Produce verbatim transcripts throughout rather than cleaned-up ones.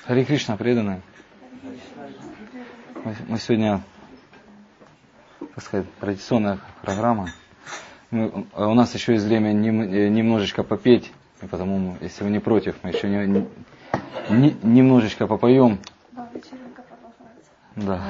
Харе Кришна, преданные. Мы сегодня, так сказать, традиционная программа. Мы, у нас еще есть время немножечко попеть, и потому, если вы не против, мы еще не, не, немножечко попоем. Да, вечеринка продолжается. Да.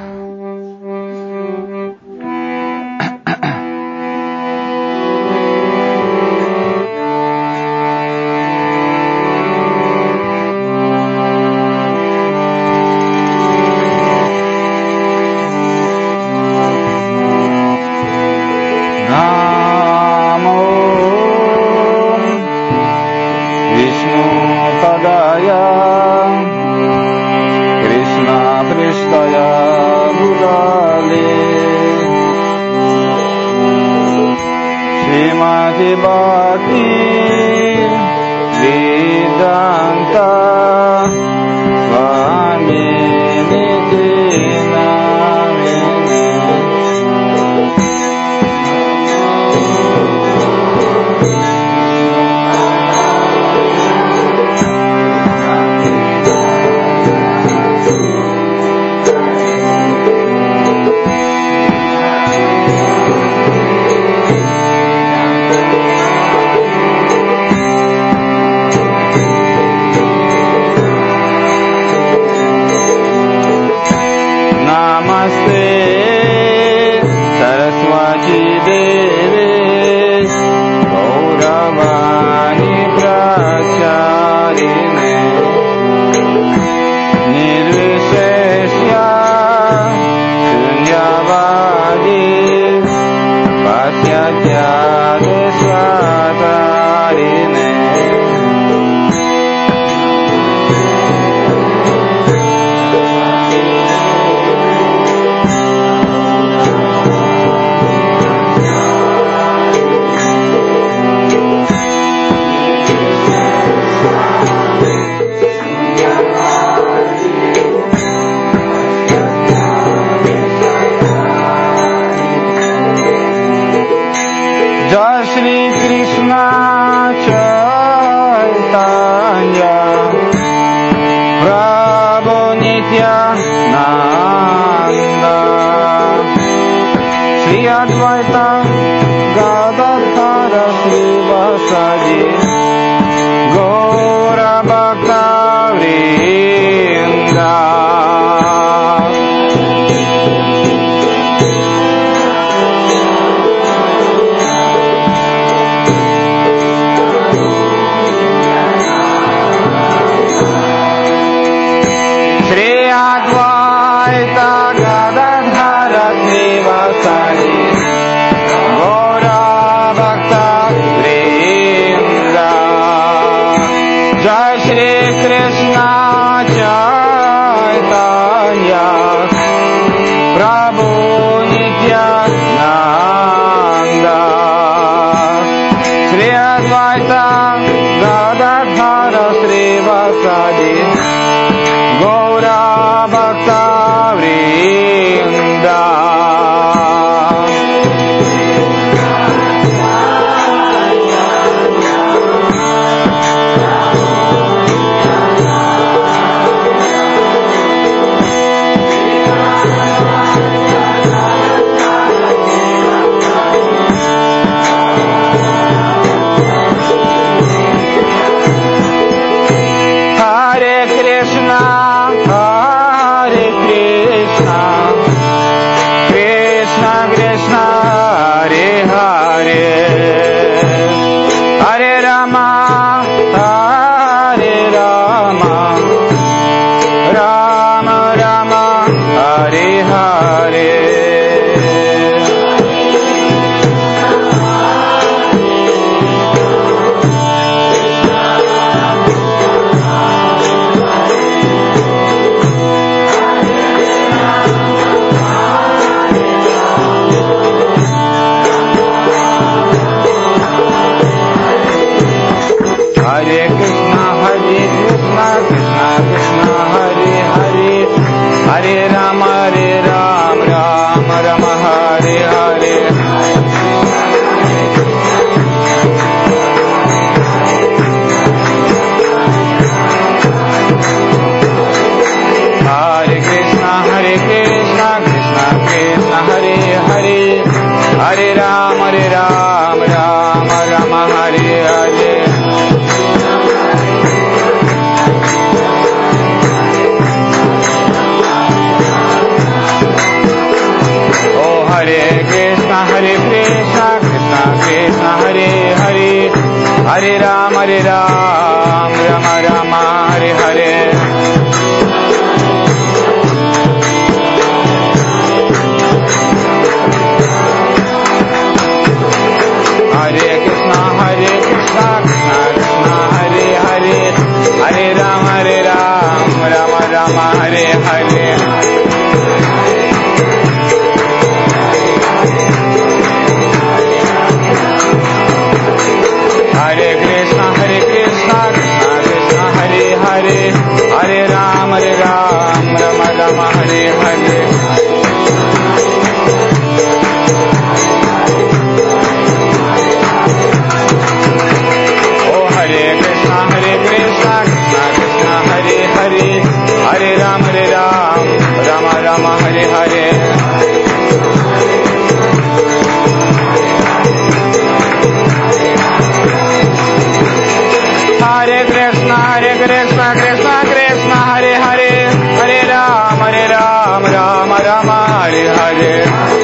Krishna Krishna Krishna Hare Hare Hare Ram Hare Ram Ram Ram Hare Hare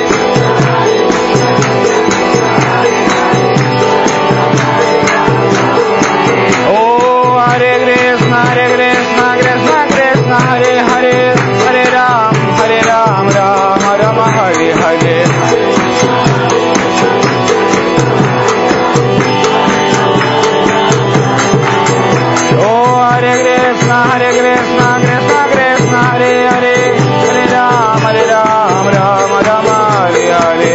Oh Hare Krishna Hare Krishna Krishna Krishna Hare Hare Hare Ram Hare Ram Ram Ram Hare Hare Hare Krishna, Hare Krishna, Krishna Krishna, Hare Hare, Hare Ram, Hare Ram, Ram Ram, Hare Hare.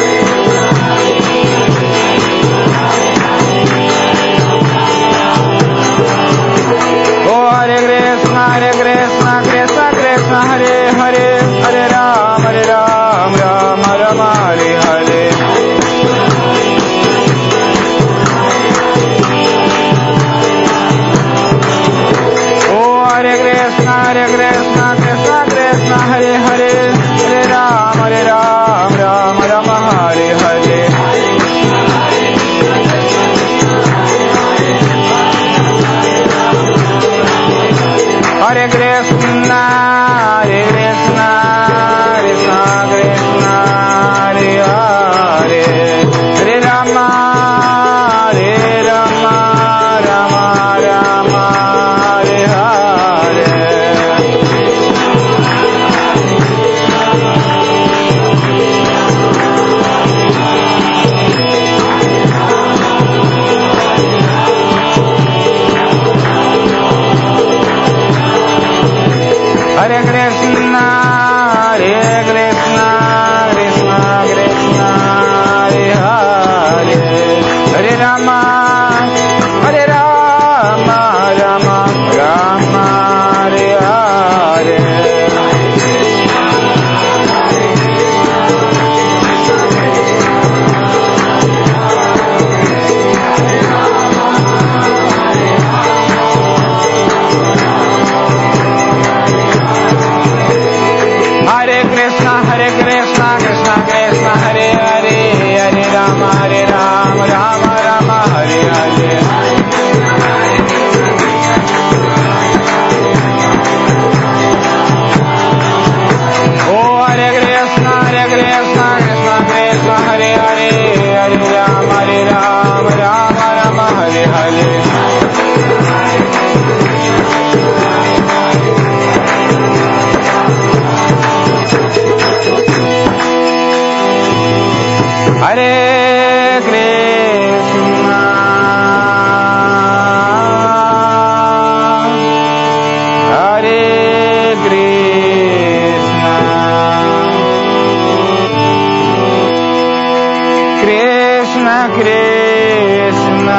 Oh Hare Krishna, Hare Krishna, Krishna Krishna, Hare Hare, Hare Ram, Hare Ram, Ram Ram, Hare Hare. Hare Krishna, Hare Krishna, Krishna Krishna, Hare Hare, Hare Ram, Hare Ram, Ram Ram, Hare Hare. Hare Krishna, Hare Krishna, Krishna Krishna, Hare Hare, Hare Rama, Hare Rama, Rama Rama, Hare Hare. Hare Krishna, Hare Krishna, Krishna Krishna, Hare Hare, Hare Rama, Hare Rama, Rama Rama, Hare Hare. Hare Krishna, Hare Krishna, Krishna Krishna, Hare Hare, Hare Rama, Hare Rama, Rama Rama, Hare Hare. Oh Hare Krishna, Hare Krishna, Krishna Krishna, Hare Hare, Hare Rama, Hare Rama, Rama Rama, Hare Hare. Hare Krishna, Hare Krishna, Krishna Krishna,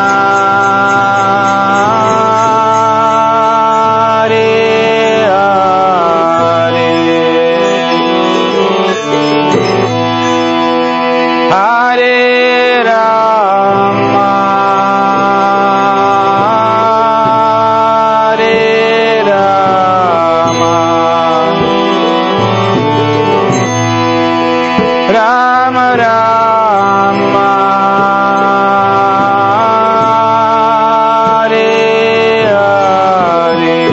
Hare Hare, Hare Rama, Hare Rama, Rama Rama, Hare Hare.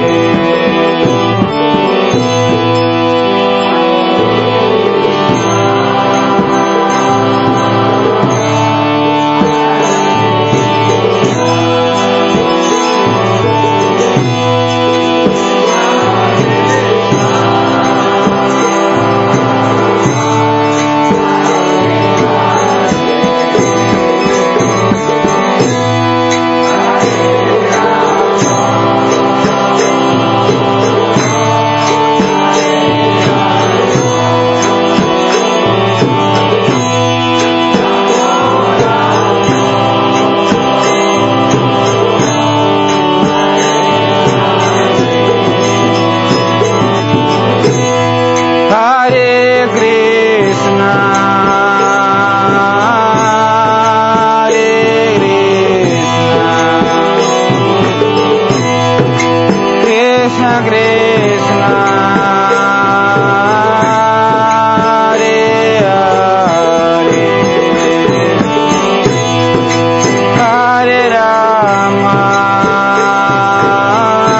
Hare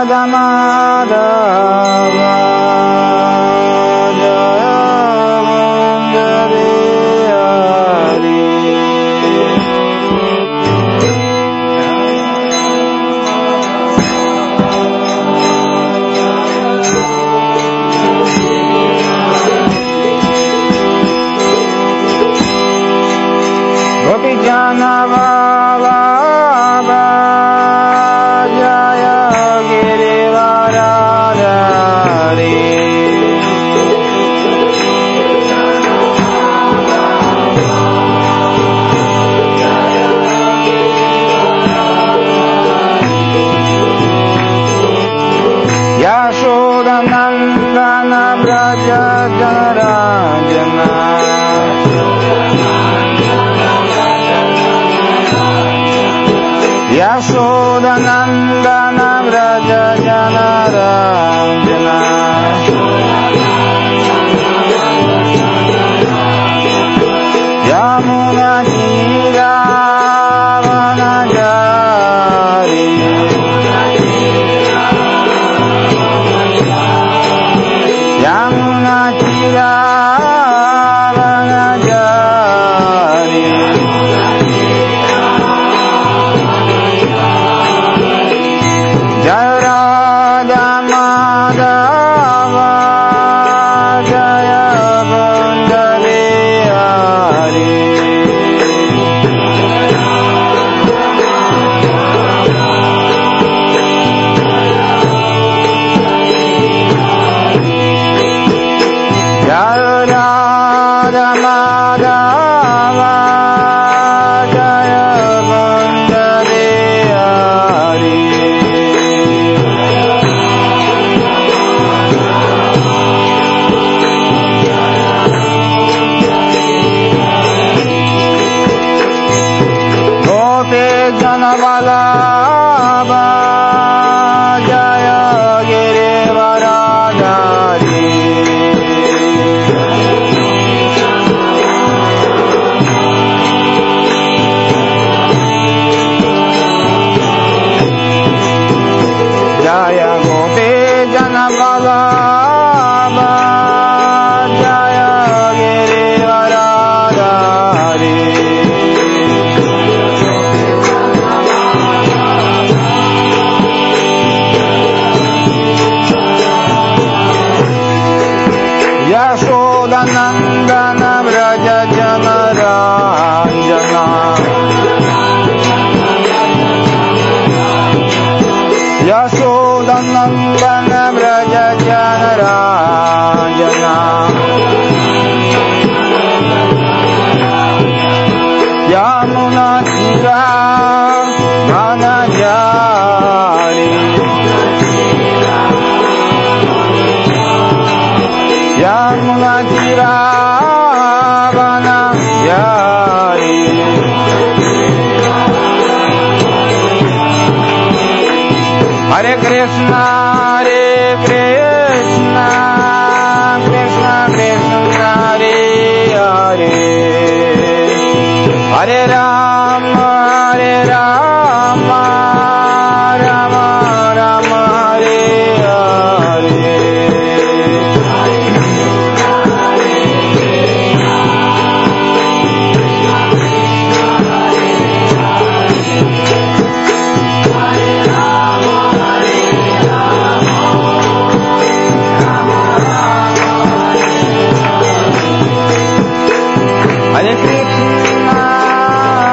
Hare Krishna,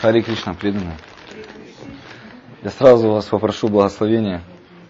Харе Кришна, преданные. Я сразу вас попрошу благословения.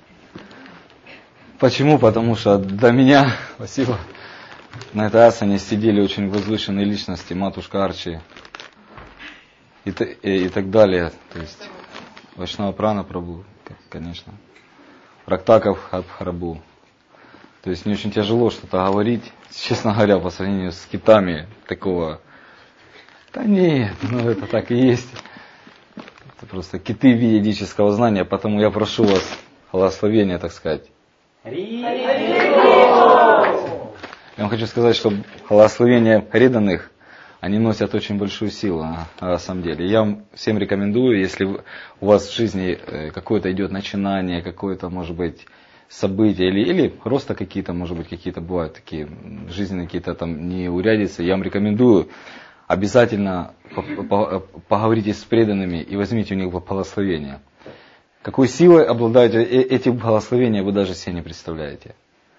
Почему? Потому что до меня, спасибо, на этой асане сидели очень возвышенные личности, матушка Арчи и, и, и так далее. То есть Вайшнава Прана Прабху, конечно, Рактаков Прабху. То есть мне очень тяжело что-то говорить, честно говоря, по сравнению с китами такого. Да нет, ну это так и есть. Это просто киты ведического знания, потому я прошу вас благословения, так сказать. Я вам хочу сказать, что благословения преданных, они носят очень большую силу, на самом деле. Я вам всем рекомендую, если у вас в жизни какое-то идет начинание, какое-то, может быть, события или, или просто какие-то, может быть, какие-то бывают такие жизненные какие-то там неурядицы, я вам рекомендую обязательно поговорите с преданными и возьмите у них благословение. Какой силой обладают эти благословения, вы даже себе не представляете.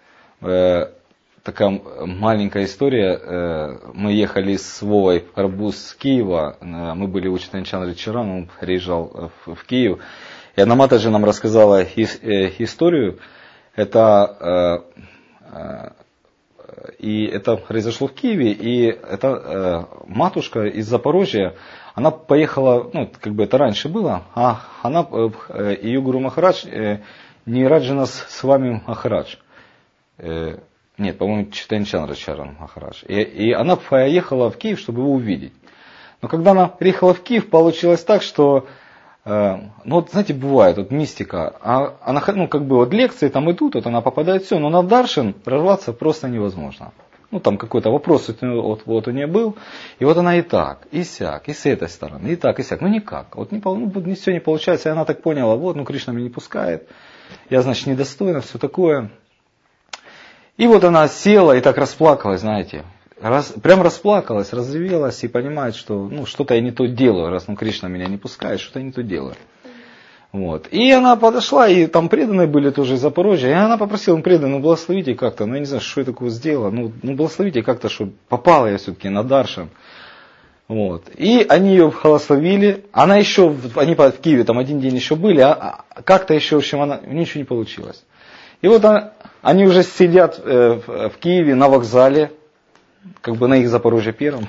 Такая маленькая история. Мы ехали с Вовой в Арбуз с Киева, мы были у Читанчандра Чаран, он приезжал в Киев, и она Матаджи нам рассказала историю. Это, и это произошло в Киеве, и эта матушка из Запорожья, она поехала, ну, как бы это раньше было, а она, ее Гуру Махарадж, не Раджанас с вами Махарадж. Нет, по-моему, Читанчандра Чаран Махарадж. И, и она поехала в Киев, чтобы его увидеть. Но когда она приехала в Киев, получилось так, что ну вот, знаете, бывает, вот мистика, а, она, ну, как бы вот лекции там идут, вот она попадает все, но на Даршан прорваться просто невозможно. Ну, там какой-то вопрос вот, вот у нее был, и вот она и так, и сяк, и с этой стороны, и так, и сяк, ну никак, вот не, ну, не, все не получается, и она так поняла, вот, ну Кришна меня не пускает, я, значит, недостойна, все такое. И вот она села и так расплакалась, знаете. Раз, прям расплакалась, разревелась и понимает, что ну, что-то я не то делаю, раз ну, Кришна меня не пускает, что-то я не то делаю. Вот. И она подошла, и там преданные были тоже из Запорожья, и она попросила, ну, преданные, ну, благословите как-то, ну, я не знаю, что я такое сделала, ну, ну благословите как-то, чтобы попала я все-таки на Даршан. Вот. И они ее благословили, она еще, они в Киеве там один день еще были, а как-то еще, в общем, она, у нее ничего не получилось. И вот она, они уже сидят э, в, в Киеве на вокзале, как бы на их Запорожье первом.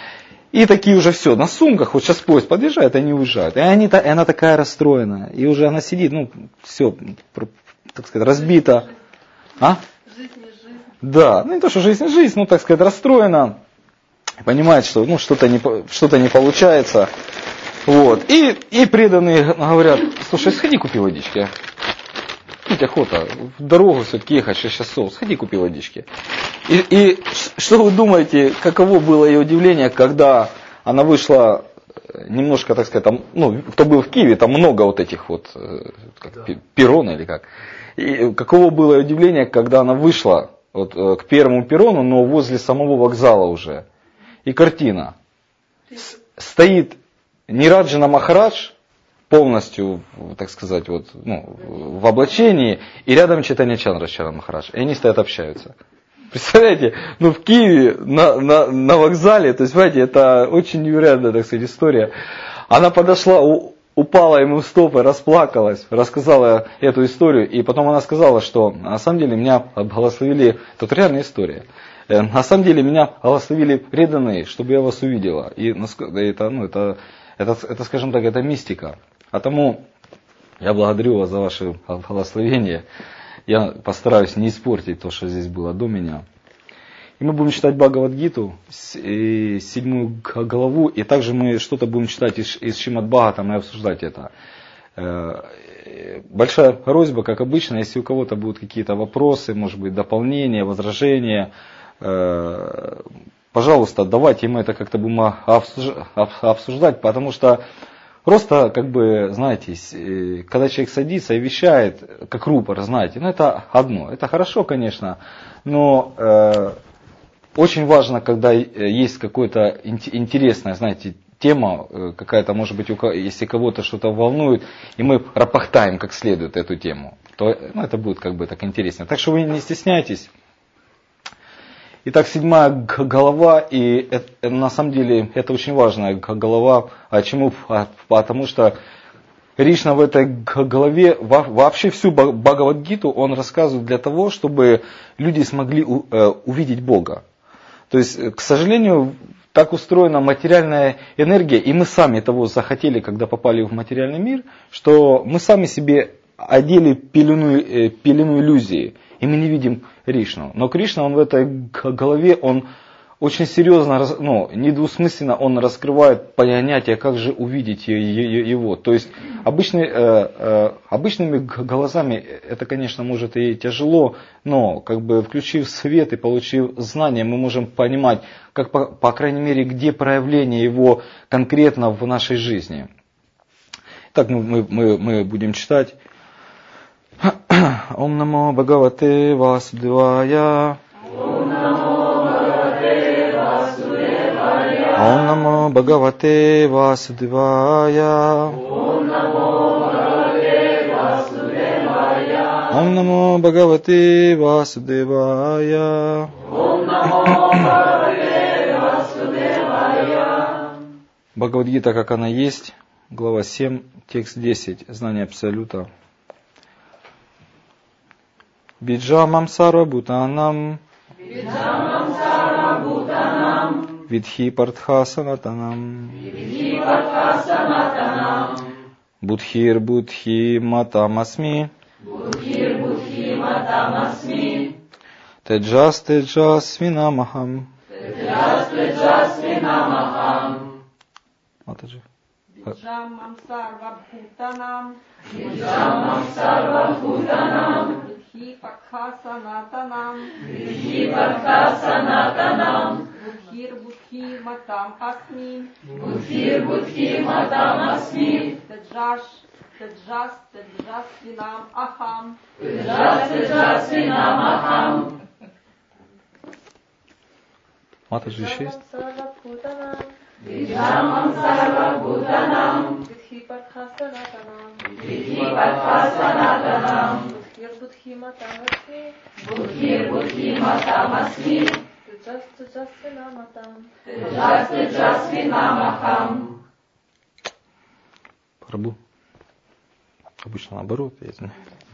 И такие уже все, на сумках, вот сейчас поезд подъезжает, они уезжают. И, они, и она такая расстроенная. И уже она сидит, ну, все, так сказать, разбита. А? Жизнь не жизнь. Да, ну не то, что жизнь не жизнь, ну, так сказать, расстроена. Понимает, что ну, что-то, не, что-то не получается. Вот. И, и преданные говорят, слушай, сходи купи водички. Пить охота, в дорогу все-таки ехать шесть часов, сходи купи водички. И, и что вы думаете, каково было ее удивление, когда она вышла немножко, так сказать, там, ну, кто был в Киеве, там много вот этих вот, как, да. перрона или как. И каково было ее удивление, когда она вышла вот, к первому перрону, но возле самого вокзала уже. И картина. С- стоит Нираджана Махарадж, полностью, так сказать, вот, ну, в облачении, и рядом Чайтанья Чандра Чаран Махарадж. И они стоят, общаются. Представляете, ну в Киеве, на, на, на вокзале, то есть, понимаете, это очень невероятная, так сказать, история. Она подошла, у, упала ему в стопы, расплакалась, рассказала эту историю, и потом она сказала, что на самом деле меня благословили, это реальная история, на самом деле меня благословили преданные, чтобы я вас увидела. И это, ну, это, это, это, скажем так, это мистика. А тому я благодарю вас за ваше благословение. Я постараюсь не испортить то, что здесь было до меня. И мы будем читать Бхагавад-гиту, седьмую главу, и также мы что-то будем читать из, из Шримад-Бхагаватам и обсуждать это. Большая просьба, как обычно, если у кого-то будут какие-то вопросы, может быть, дополнения, возражения, пожалуйста, давайте мы это как-то будем обсуждать, потому что просто, как бы, знаете, когда человек садится и вещает, как рупор, знаете, ну это одно, это хорошо, конечно, но э, очень важно, когда есть какая-то интересная, знаете, тема, какая-то, может быть, если кого-то что-то волнует, и мы пропахтаем как следует эту тему, то ну, это будет как бы так интересно. Так что вы не стесняйтесь. Итак, седьмая голова, и это, на самом деле это очень важная голова. А чему? Потому что Кришна в этой голове, вообще всю Бхагавад-гиту он рассказывает для того, чтобы люди смогли увидеть Бога. То есть, к сожалению, так устроена материальная энергия, и мы сами того захотели, когда попали в материальный мир, что мы сами себе одели пелену, пелену иллюзии, и мы не видим Кришну. Но Кришна, он в этой голове, он очень серьезно, ну, недвусмысленно он раскрывает понятие, как же увидеть его. То есть обычный, э, э, обычными глазами это, конечно, может и тяжело, но как бы включив свет и получив знания, мы можем понимать, как по, по крайней мере, где проявление его конкретно в нашей жизни. Так мы, мы, мы, мы будем читать. Ом намо Бхагавате Васудевая. Ом намо Бхагавате Васудевая. Ом намо Бхагавате Васудевая. Бхагавад-гита, как она есть, глава семь, текст десять, знание Абсолюта. Биджамам сарвабхутанам. Биджамам сарвабхутанам. Видхи партха санатанам. Видхи партха санатанам. Будхир будхи матамасми. Будхир будхи матамасми. Теджас теджас винамахам. Теджас теджас винамахам. Матаджи. Биджамам сарвабхутанам. Биджамам сарвабхутанам. Будхи партха санатанам. Видхи партха санатанам. Будхир будхи матам асми. Будхир будхи матам асми. Теджаш теджас теджас винам ахам. Теджас теджас винам ахам. Матаджи еще есть? Биджамам сарвабхутанам. Видхи партха санатанам. Видхи партха санатанам. Будхир будхи матам асми. Будхир будхи матам асми. Теджас теджас винам ахам. Теджас теджас винам ахам. Прабху. Обычно наоборот, я знаю.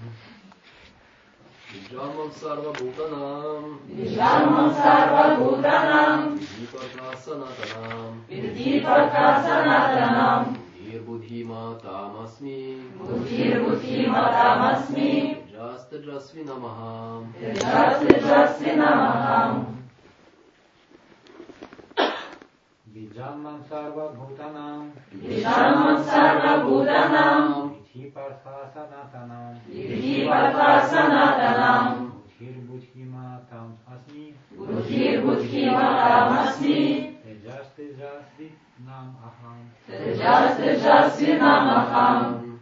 Биджамам сарвабхутанам. Биджамам сарвабхутанам. Видхи партха санатанам. Видхи партха санатанам. Будхир будхи матам асми. Будхир будхи матам асми. Теджас теджас винам ахам. Теджас теджас винам ахам. Biджамам сарвабхутанам. Биджамам сарвабхутанам. Видхи партха санатанам. Видхи партха санатанам. Будхир будхи матам асми. Будхир будхи матам асми. Теджас теджас винам ахам. Теджас теджас винам ахам.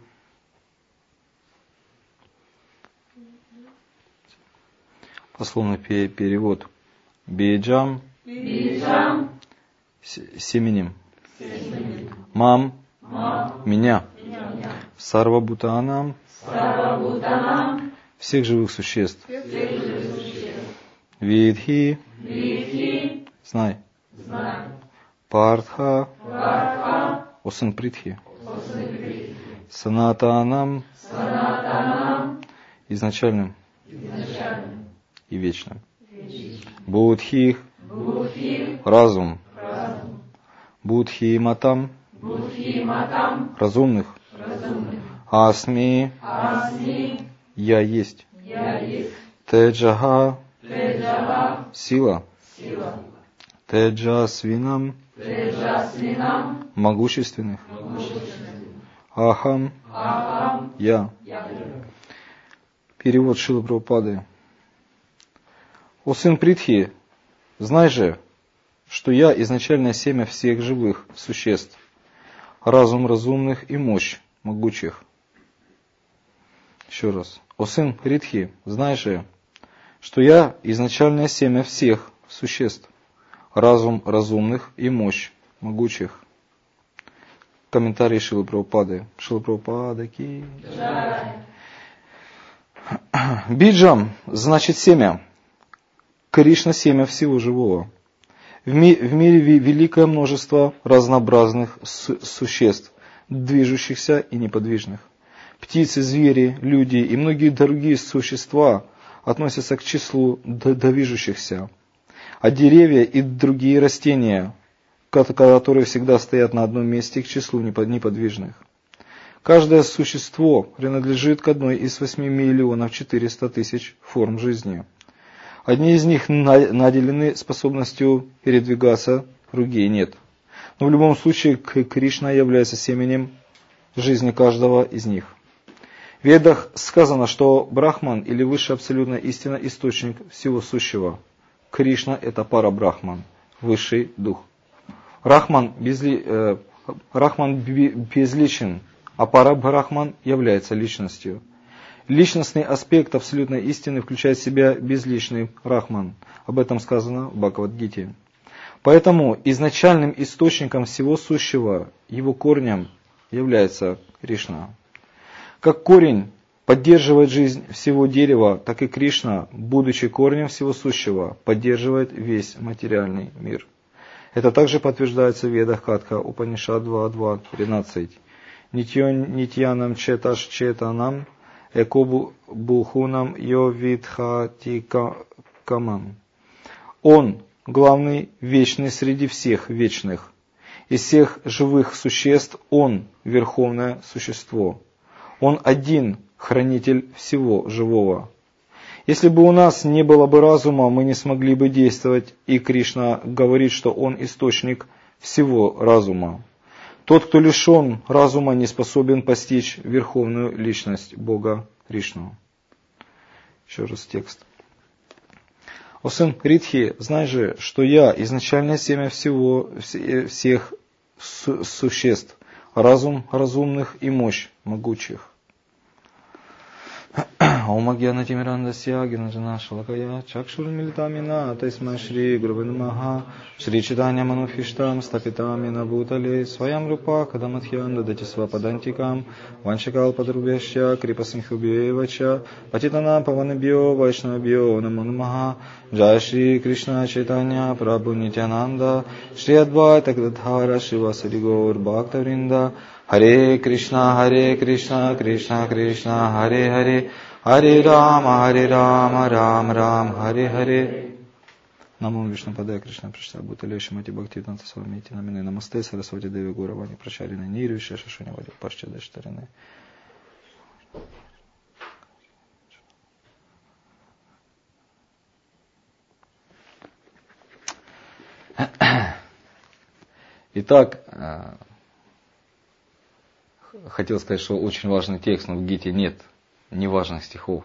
Пословный перевод. Биджам. Биджам. Семенем. Мам. Мам. Меня. Сарвабхутанам. Сарвабхутанам. Всех живых существ. Видхи. Видхи. Знай. Знай. Партха. Партха. О сын Притхи. Санатанам. Санатанам. Изначальным. Изначальным. И вечным. Будхи. Будхи. Разум. Разум. Будхи матам. Будхи матам. Разумных. Разумных. Асми. Асми. Я есть. Я есть. Теджаха. Теджаха. Сила. Сила. Теджасвинам. Теджасвинам. Могущественных. Могущественных. Ахам. Ахам. Я. Я. Перевод Шрилы Прабхупады. О сын Притхи, знай же, что я изначальное семя всех живых существ, разум разумных и мощь могучих. Еще раз. О сын Притхи, знай же, что я изначальное семя всех существ, разум разумных и мощь могучих. Комментарий Шрилы Прабхупады. Шрила Прабхупада ки. Биджам значит семя. Кришна – семя всего живого. В, ми, в мире великое множество разнообразных су существ, движущихся и неподвижных. Птицы, звери, люди и многие другие существа относятся к числу движущихся. А деревья и другие растения, которые всегда стоят на одном месте, к числу неподвижных. Каждое существо принадлежит к одной из восьми миллионов четырёхсот тысяч форм жизни. Одни из них наделены способностью передвигаться, другие нет. Но в любом случае Кришна является семенем жизни каждого из них. В Ведах сказано, что Брахман или высшая абсолютная истина – источник всего сущего. Кришна – это пара-брахман, высший дух. Рахман, безли, э, Рахман безличен, а пара-брахман является личностью. Личностный аспект абсолютной истины включает в себя безличный Рахман. Об этом сказано в Бхагавад-гите. Поэтому изначальным источником всего сущего, его корнем, является Кришна. Как корень поддерживает жизнь всего дерева, так и Кришна, будучи корнем всего сущего, поддерживает весь материальный мир. Это также подтверждается в Ведах Катха Упанишад два два тринадцать. Нитьянам четаш четанам экобу бухунам йовидхатикамам. Он главный, вечный среди всех вечных. Из всех живых существ Он верховное существо. Он один хранитель всего живого. Если бы у нас не было бы разума, мы не смогли бы действовать, и Кришна говорит, что Он источник всего разума. Тот, кто лишен разума, не способен постичь верховную личность Бога Кришну. Еще раз текст. О сын Ритхи, знай же, что я изначальное семя всего, всех су существ, разум разумных и мощь могучих. Ом Агьяна Тимирандасья Гинаджана Шалакая Чакшур Милитамина Тайсма Шри Гурванамаха Шри Читания Мануфиштам Стапитамина Бутале Своям Рупа Кадаматхьянда Датисва Падантикам Ваншикал Падрубяща Крипасимхубьевача Патитана Паванабьо Вайшнавбьо Наманамаха Джай Шри Кришна Читания Прабху Нитянанда Шри Адвайта Градхара Шивасари Гаур Бхактавринда Харе Кришна, Харе Кришна, Кришна Кришна, Харе Харе, Харе Рама, Харе Рама, Рам Рам, Харе Харе. Намо Вишну Падая Кришна Пришта Бутале Шимати Бхактивиданта Свамити Намины Намасте Сарасвати Деви Гуравани Прачарины Нирю Шашашуни Вади Пашча Даштарины. Итак, хотел сказать, что очень важный текст, но в Гите нет неважных стихов.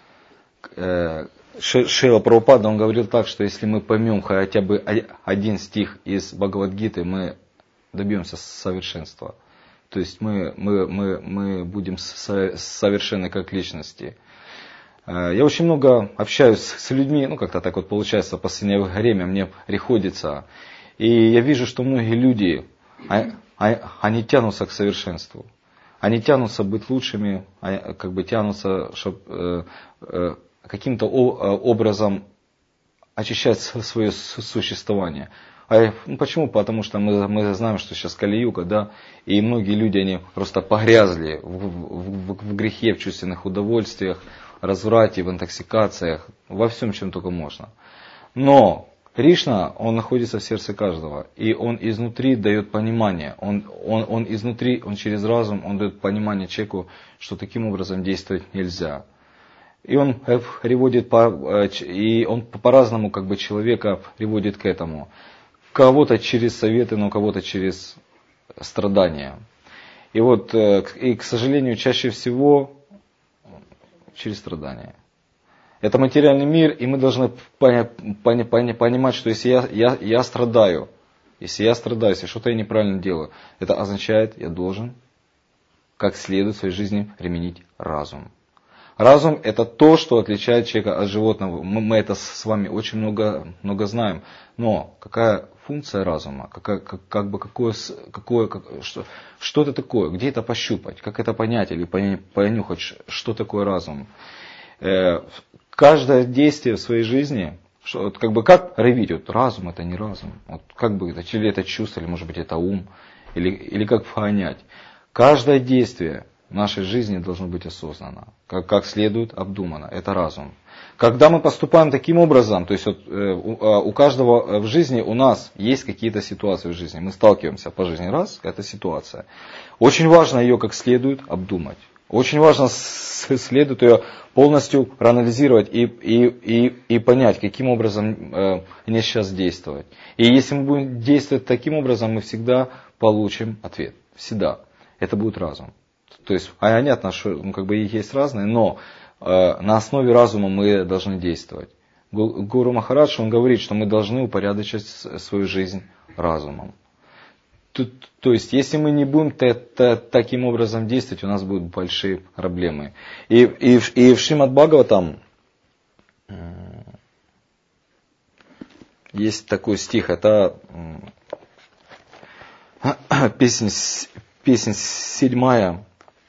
Шрила Прабхупада, он говорил так, что если мы поймем хотя бы один стих из Бхагавад-гиты, мы добьемся совершенства. То есть мы, мы, мы, мы будем совершенны как личности. Я очень много общаюсь с людьми, ну как-то так вот получается в последнее время мне приходится. И я вижу, что многие люди, они тянутся к совершенству. Они тянутся быть лучшими, как бы тянутся, чтобы каким-то образом очищать свое существование. А ну, почему? Потому что мы, мы знаем, что сейчас Кали-юга, да, и многие люди, они просто погрязли в, в, в грехе, в чувственных удовольствиях, разврате, в интоксикациях, во всем, чем только можно. Но Кришна, он находится в сердце каждого, и он изнутри дает понимание, он, он, он изнутри, он через разум, он дает понимание человеку, что таким образом действовать нельзя. И он приводит по, и он по-разному как бы человека приводит к этому. Кого-то через советы, но кого-то через страдания. И вот, и, к сожалению, чаще всего через страдания. Это материальный мир, и мы должны понимать, что если я, я, я страдаю, если я страдаю, если что-то я неправильно делаю, это означает, я должен как следует в своей жизни применить разум. Разум – это то, что отличает человека от животного. Мы, мы это с вами очень много, много знаем. Но какая функция разума? Какая, как, как бы какое, какое, как, что, что это такое? Где это пощупать? Как это понять или понюхать, что такое разум? Каждое действие в своей жизни, Что, вот, как бы как ревить? Вот, разум это не разум. Вот, как бы это, или это чувство, или может быть это ум, или, или как понять. Каждое действие в нашей жизни должно быть осознанно, как, как следует обдумано. Это разум. Когда мы поступаем таким образом, то есть вот, э, у, у каждого в жизни у нас есть какие-то ситуации в жизни, мы сталкиваемся по жизни, раз, это ситуация. Очень важно ее как следует обдумать. Очень важно следует ее полностью проанализировать и, и, и, и понять, каким образом э, мне сейчас действовать. И если мы будем действовать таким образом, мы всегда получим ответ. Всегда. Это будет разум. То есть, понятно, что ну, как бы их есть разные, но э, на основе разума мы должны действовать. Гуру Махарадж, он говорит, что мы должны упорядочить свою жизнь разумом. То, то есть, если мы не будем т, т, таким образом действовать, у нас будут большие проблемы. И, и, и в Шримад Бхагаватам есть такой стих, это песня, песня седьмая.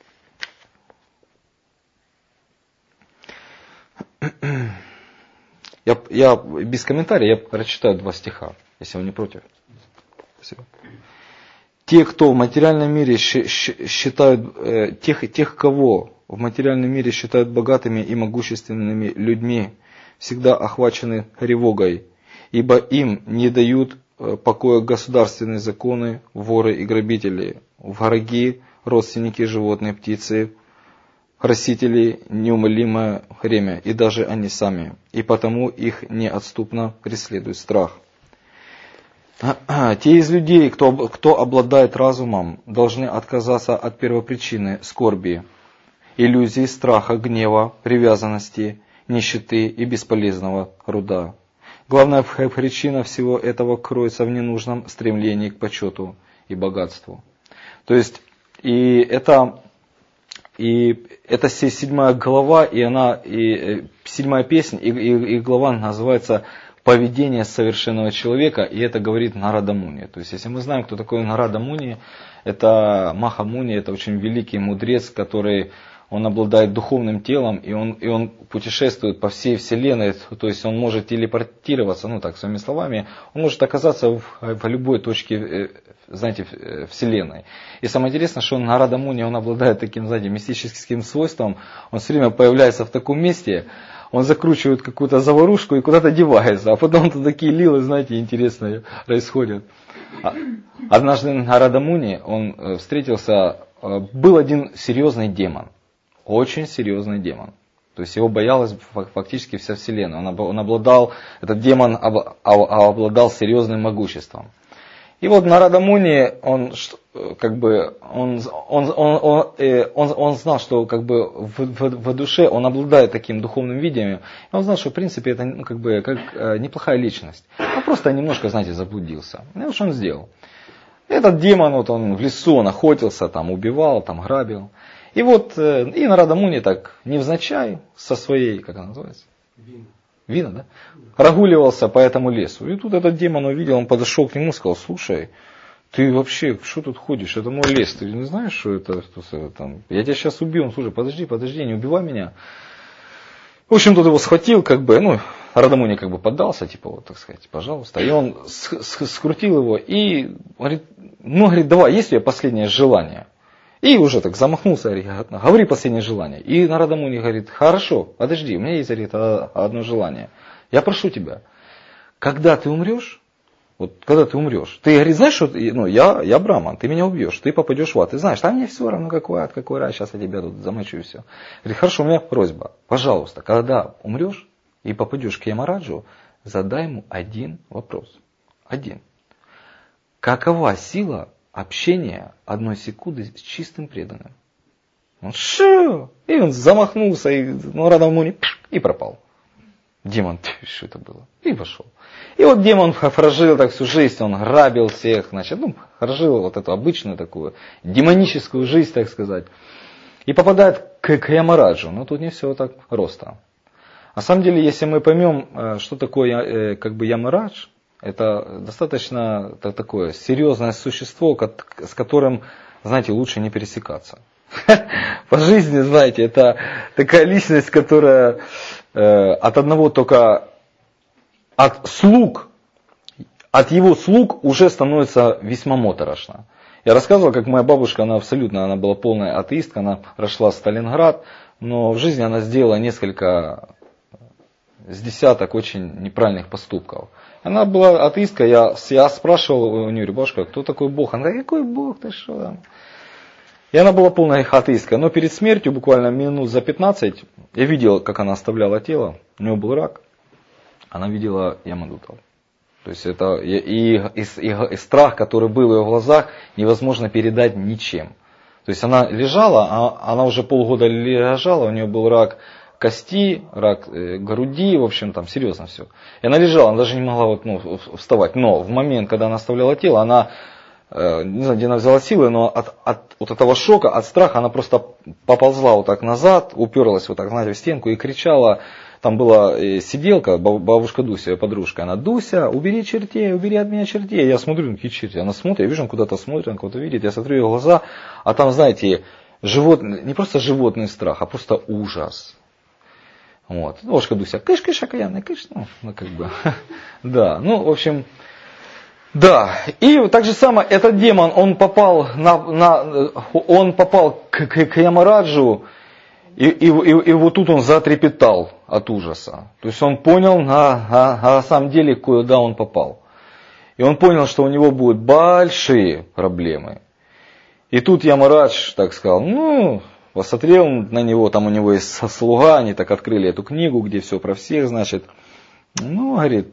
Я, я без комментариев, я прочитаю два стиха, если вы не против. Спасибо. Те, кто в материальном мире считают, э, тех, тех, кого в материальном мире считают богатыми и могущественными людьми, всегда охвачены тревогой, ибо им не дают покоя государственные законы, воры и грабители, враги, родственники, животные, птицы, просители, неумолимое время, и даже они сами, и потому их неотступно преследует страх. Те из людей, кто, кто обладает разумом, должны отказаться от первопричины скорби, иллюзий, страха, гнева, привязанности, нищеты и бесполезного труда. Главная причина всего этого кроется в ненужном стремлении к почету и богатству. То есть, и это, и это седьмая глава, и она, и седьмая песня, и, и, и глава называется «Поведение совершенного человека», и это говорит Нарада Муни. То есть, если мы знаем, кто такой Нарада Муни, это Маха Муни, это очень великий мудрец, который, он обладает духовным телом, и он, и он путешествует по всей вселенной, то есть он может телепортироваться, ну так, своими словами, он может оказаться в, в любой точке, знаете, вселенной. И самое интересное, что Нарада Муни, он обладает таким, знаете, мистическим свойством, он все время появляется в таком месте, он закручивает какую-то заварушку и куда-то девается, а потом-то такие лилы, знаете, интересные происходят. Однажды Нарада Муни, он встретился, был один серьезный демон, очень серьезный демон. То есть его боялась фактически вся вселенная. Он обладал, этот демон обладал серьезным могуществом. И вот Нарада Муни, он как бы, он, он, он, он, он, он знал, что как бы в, в, в душе он обладает таким духовным видением. И он знал, что в принципе это ну, как бы как неплохая личность. Он просто немножко, знаете, заблудился. И вот что он сделал. Этот демон, вот он в лесу, он охотился, там убивал, там грабил. И вот и Нарада Муни так невзначай со своей, как она называется? Вина. Вина, да? Прогуливался по этому лесу. И тут этот демон увидел, он подошел к нему и сказал: слушай, ты вообще, что тут ходишь? Это мой лес, ты не знаешь, что это, что это там? Я тебя сейчас убью. Он: слушай, подожди, подожди, не убивай меня. В общем, тот его схватил, как бы, ну, Нарада Муни как бы поддался, типа, вот, так сказать, пожалуйста. И он скрутил его и говорит: ну, говорит, давай, есть у тебя последнее желание? И уже так замахнулся, говорит: говори последнее желание. И Нарада Муни говорит: хорошо, подожди, у меня есть, говорит, одно желание. Я прошу тебя, когда ты умрешь, вот когда ты умрешь, ты, говорит, знаешь, что ну, я, я браман, ты меня убьешь, ты попадешь в ад. Ты знаешь, там мне все равно какой ад, какой рай, сейчас я тебя тут замочу и все. Говорит: хорошо, у меня просьба, пожалуйста, когда умрешь и попадешь к Ямараджу, задай ему один вопрос. Один. Какова сила общения одной секунды с чистым преданным? Он шу! И он замахнулся, и Нарада Муни и пропал. Демон, что это было? И пошел. И вот демон прожил так всю жизнь, он грабил всех, значит, ну, прожил вот эту обычную такую демоническую жизнь, так сказать. И попадает к, к Ямараджу. Но тут не все так просто. На самом деле, если мы поймем, что такое как бы Ямарадж, это достаточно так, такое серьезное существо, с которым, знаете, лучше не пересекаться. По жизни, знаете, это такая личность, которая э, от одного только от слуг, от его слуг уже становится весьма моторошно. Я рассказывал, как моя бабушка, она абсолютно, она была полная атеистка, она прошла в Сталинград, но в жизни она сделала несколько, с десяток очень неправильных поступков. Она была атеистка, я, я спрашивал у нее, бабушка, кто такой Бог? Она говорит, какой Бог, ты что там? И она была полная атеистка, но перед смертью, буквально минут за пятнадцать, я видел, как она оставляла тело, у нее был рак, она видела Ямадуту. То есть это и, и, и, и страх, который был в ее глазах, невозможно передать ничем. То есть она лежала, а она уже полгода лежала, у нее был рак кости, рак э, груди, в общем, там серьезно все. И она лежала, она даже не могла вот, ну, вставать. Но в момент, когда она оставляла тело, она, э, не знаю, где она взяла силы, но от, от вот этого шока, от страха, она просто поползла вот так назад, уперлась вот так, знаете, в стенку и кричала. Там была сиделка, бабушка Дуся, ее подружка. Она: Дуся, убери чертей, убери от меня чертей. Я смотрю, ну какие черти. Она смотрит, я вижу, он куда-то смотрит, он кого-то видит. Я смотрю ее глаза, а там, знаете, животный, не просто животный страх, а просто ужас. Вот. Бабушка Дуся: кыш, кыш, окаянный, кыш. Ну, ну как бы. Да, ну, в общем, да. И так же самое, этот демон, он попал, на, на, он попал к, к, к Ямараджу. И, и, и, и вот тут он затрепетал от ужаса. То есть он понял, на, на, на самом деле, куда он попал. И он понял, что у него будут большие проблемы. И тут Ямарадж так сказал, ну, посмотрел на него, там у него есть слуга, они так открыли эту книгу, где все про всех, значит. Ну, говорит,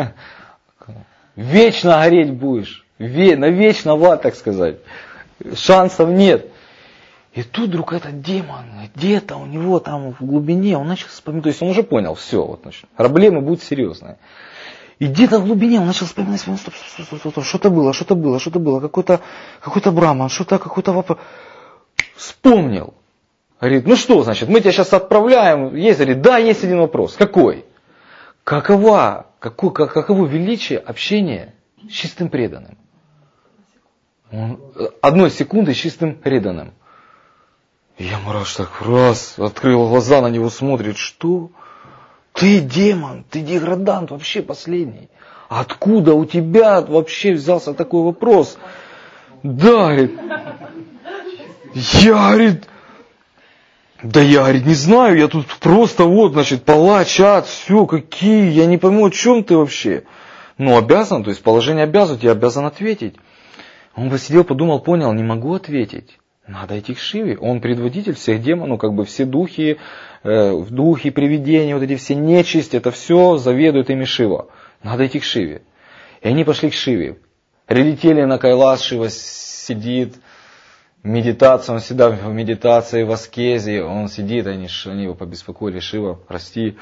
вечно гореть будешь, навечно в ад, так сказать. Шансов нет. И тут вдруг этот демон, где-то у него там в глубине, он начал вспоминать, то есть он уже понял, все, вот, значит, проблемы будут серьезные. И где-то в глубине он начал вспоминать, стоп, стоп, стоп, стоп, стоп, что-то было, что-то было, что-то было, какой-то, какой-то браман, что-то, какой-то вопрос. Вспомнил. Говорит, ну что, значит, мы тебя сейчас отправляем, есть, говорит, да, есть один вопрос. Какой? Какова, какое, каково величие общения с чистым преданным? Он, одной секунды с чистым преданным. Ямарадж так раз, открыл глаза, на него смотрит, что? Ты демон, ты деградант вообще последний. Откуда у тебя вообще взялся такой вопрос? Да, говорит, я, говорит, да я, говорит, не знаю, я тут просто вот, значит, палач, ад, все, какие, я не пойму, о чем ты вообще. Ну, обязан, то есть положение обязывает, я обязан ответить. Он посидел, подумал, понял, не могу ответить. Надо идти к Шиве. Он предводитель всех демонов, ну, как бы все духи, э, духи, привидения, вот эти все нечисть, это все заведует ими Шива. Надо идти к Шиве. И они пошли к Шиве. Прилетели на Кайлас, Шива сидит, медитация, он всегда в медитации, в аскезе, он сидит, они, они его побеспокоили, Шива, прости.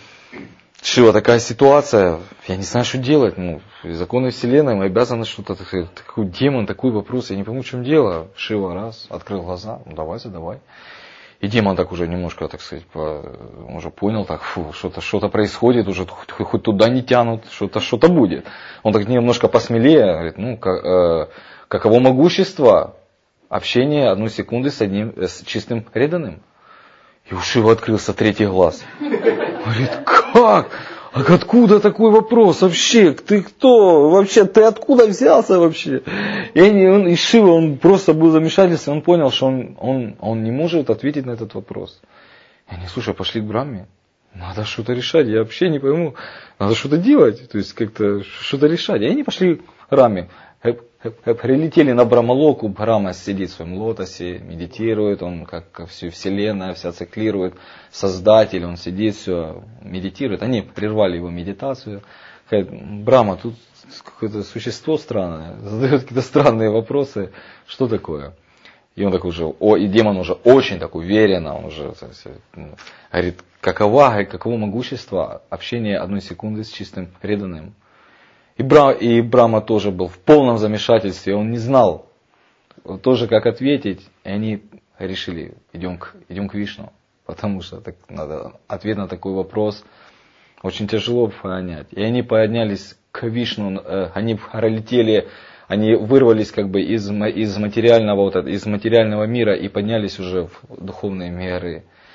Шива, такая ситуация, я не знаю, что делать, ну, законы вселенной, мы обязаны что-то, такой демон, такой вопрос, я не пойму, в чем дело. Шива раз, открыл глаза, ну давай, задавай. И демон так уже немножко, так сказать, по, уже понял, так, фу, что-то, что-то происходит, уже хоть, хоть туда не тянут, что-то, что-то будет. Он так немножко посмелее, говорит, ну, как, э, каково могущество общения одной секунды с одним, с чистым преданным. И у Шивы открылся третий глаз. Говорит, как? А откуда такой вопрос вообще? Ты кто? Вообще, ты откуда взялся вообще? И, они, он, и Шива, он просто был в замешательстве, он понял, что он, он, он не может ответить на этот вопрос. И они, слушай, пошли к Брахме. Надо что-то решать, я вообще не пойму. Надо что-то делать, то есть как-то что-то решать. И они пошли к Брахме. Прилетели на Брамалоку, Брахма сидит в своем лотосе, медитирует, он как, как всю вселенная, вся циклирует, создатель, он сидит, все, медитирует. Они прервали его медитацию. Брахма, тут какое-то существо странное, задает какие-то странные вопросы, что такое? И он такой уже, о, и демон уже очень так уверенно, он уже говорит, каково, каково могущество общения одной секунды с чистым преданным. И, Бра, и Брахма тоже был в полном замешательстве, он не знал тоже, как ответить, и они решили, идем к, идем к Вишну, потому что так, надо, ответ на такой вопрос очень тяжело понять. И они поднялись к Вишну, они пролетели, они вырвались как бы из, из, материального, вот, из материального мира и поднялись уже в духовные миры.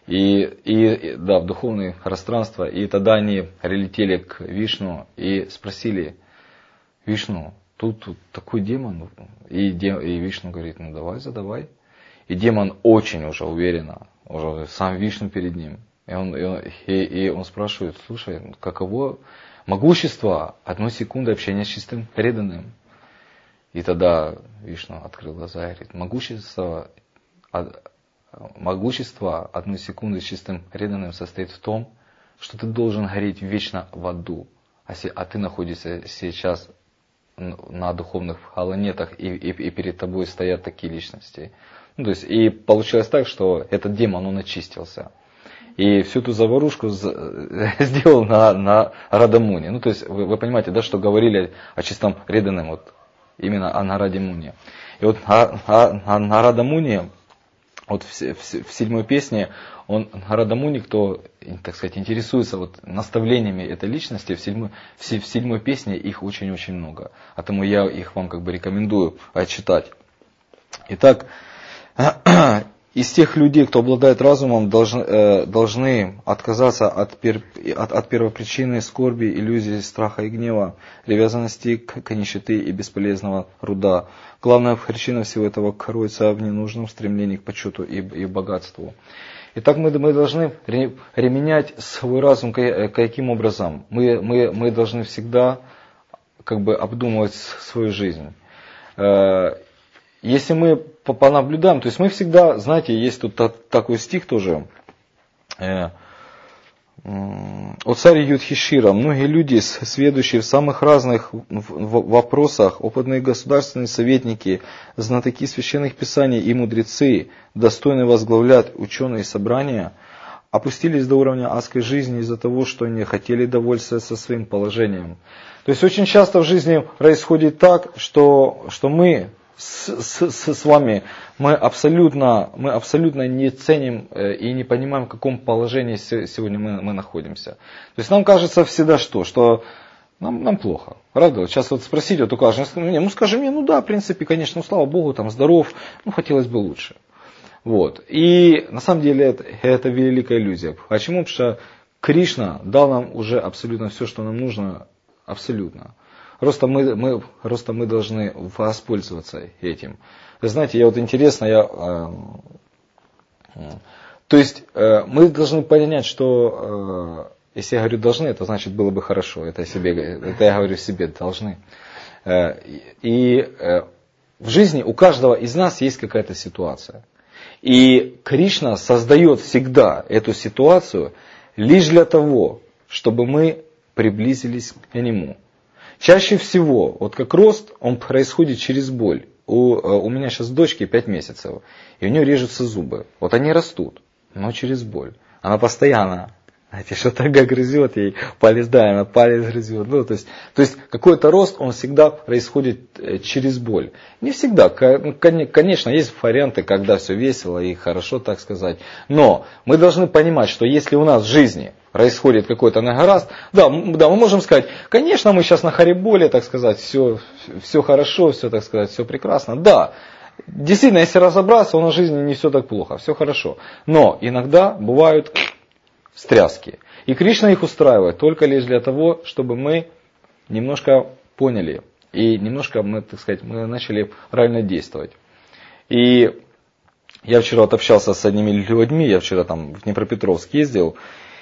И, и, да, в духовное пространство. И тогда они прилетели к Вишну и спросили: Вишну, тут, тут такой демон. И, де, и Вишну говорит: ну давай, задавай. И демон очень уже уверенно, уже сам Вишну перед ним. И он, и он, и, и он спрашивает: слушай, каково могущество одной секунды общения с чистым преданным? И тогда Вишну открыл глаза и говорит: могущество, могущество одной секунды с чистым преданным состоит в том, что ты должен гореть вечно в аду, а, се, а ты находишься сейчас на духовных планетах, и, и, и перед тобой стоят такие личности. Ну, то есть, и получилось так, что этот демон, он очистился. И всю эту заварушку сделал на, на Радамуни. Ну, то есть, вы, вы понимаете, да, что говорили о чистом преданном, вот именно о Нараде Муни. И вот на, на, на Радамуни, вот в, в, в седьмой песне, он, Нарада Муни, кто, так сказать, интересуется вот наставлениями этой личности, в седьмой, в, в седьмой песне их очень-очень много. Поэтому я их вам как бы рекомендую читать. Итак, из тех людей, кто обладает разумом, должны, э, должны отказаться от, пер, от, от первопричины скорби, иллюзий, страха и гнева, привязанности к, к нищеты и бесполезного труда. Главная причина всего этого кроется в ненужном стремлении к почету и, и богатству. Итак, мы, мы должны применять свой разум каким образом? Мы, мы, мы должны всегда как бы обдумывать свою жизнь. Если мы понаблюдаем, то есть мы всегда, знаете, есть тут такой стих тоже от царя Юдхишира. Многие люди, сведущие в самых разных вопросах, опытные государственные советники, знатоки священных писаний и мудрецы, достойные возглавлять ученые собрания, опустились до уровня адской жизни из-за того, что они хотели довольствоваться своим положением. То есть очень часто в жизни происходит так, что, что мы С, с, с вами мы абсолютно, мы абсолютно не ценим и не понимаем, в каком положении сегодня мы, мы находимся. То есть нам кажется всегда что? Что нам, нам плохо. Правда? Сейчас вот спросить, вот у каждого, ну скажи мне, ну да, в принципе, конечно, ну слава Богу, там здоров, ну хотелось бы лучше. Вот. И на самом деле это, это великая иллюзия. Почему? Потому что Кришна дал нам уже абсолютно все, что нам нужно, абсолютно. Просто мы, мы, просто мы должны воспользоваться этим. Вы знаете, я вот интересно, я, э, э, то есть э, мы должны понять, что э, если я говорю должны, это значит было бы хорошо. Это, себе, это я говорю себе должны. Э, и э, в жизни у каждого из нас есть какая-то ситуация. И Кришна создает всегда эту ситуацию лишь для того, чтобы мы приблизились к Нему. Чаще всего, вот как рост, он происходит через боль. У, у меня сейчас дочке пять месяцев, и у нее режутся зубы. Вот они растут, но через боль. Она постоянно, знаете, что-то грызет ей, палец, да, она палец грызет. Ну, то есть, то есть какой-то рост, он всегда происходит через боль. Не всегда, конечно, есть варианты, когда все весело и хорошо, так сказать. Но мы должны понимать, что если у нас в жизни происходит какой-то нагораст, да, да, мы можем сказать, конечно, мы сейчас на хариболе, так сказать, все, все хорошо, все, так сказать, все прекрасно. Да, действительно, если разобраться, у нас в жизни не все так плохо, все хорошо. Но иногда бывают встряски. И Кришна их устраивает только лишь для того, чтобы мы немножко поняли и немножко, мы, так сказать, мы начали правильно действовать. И я вчера вот общался с одними людьми, я вчера там в Днепропетровск ездил.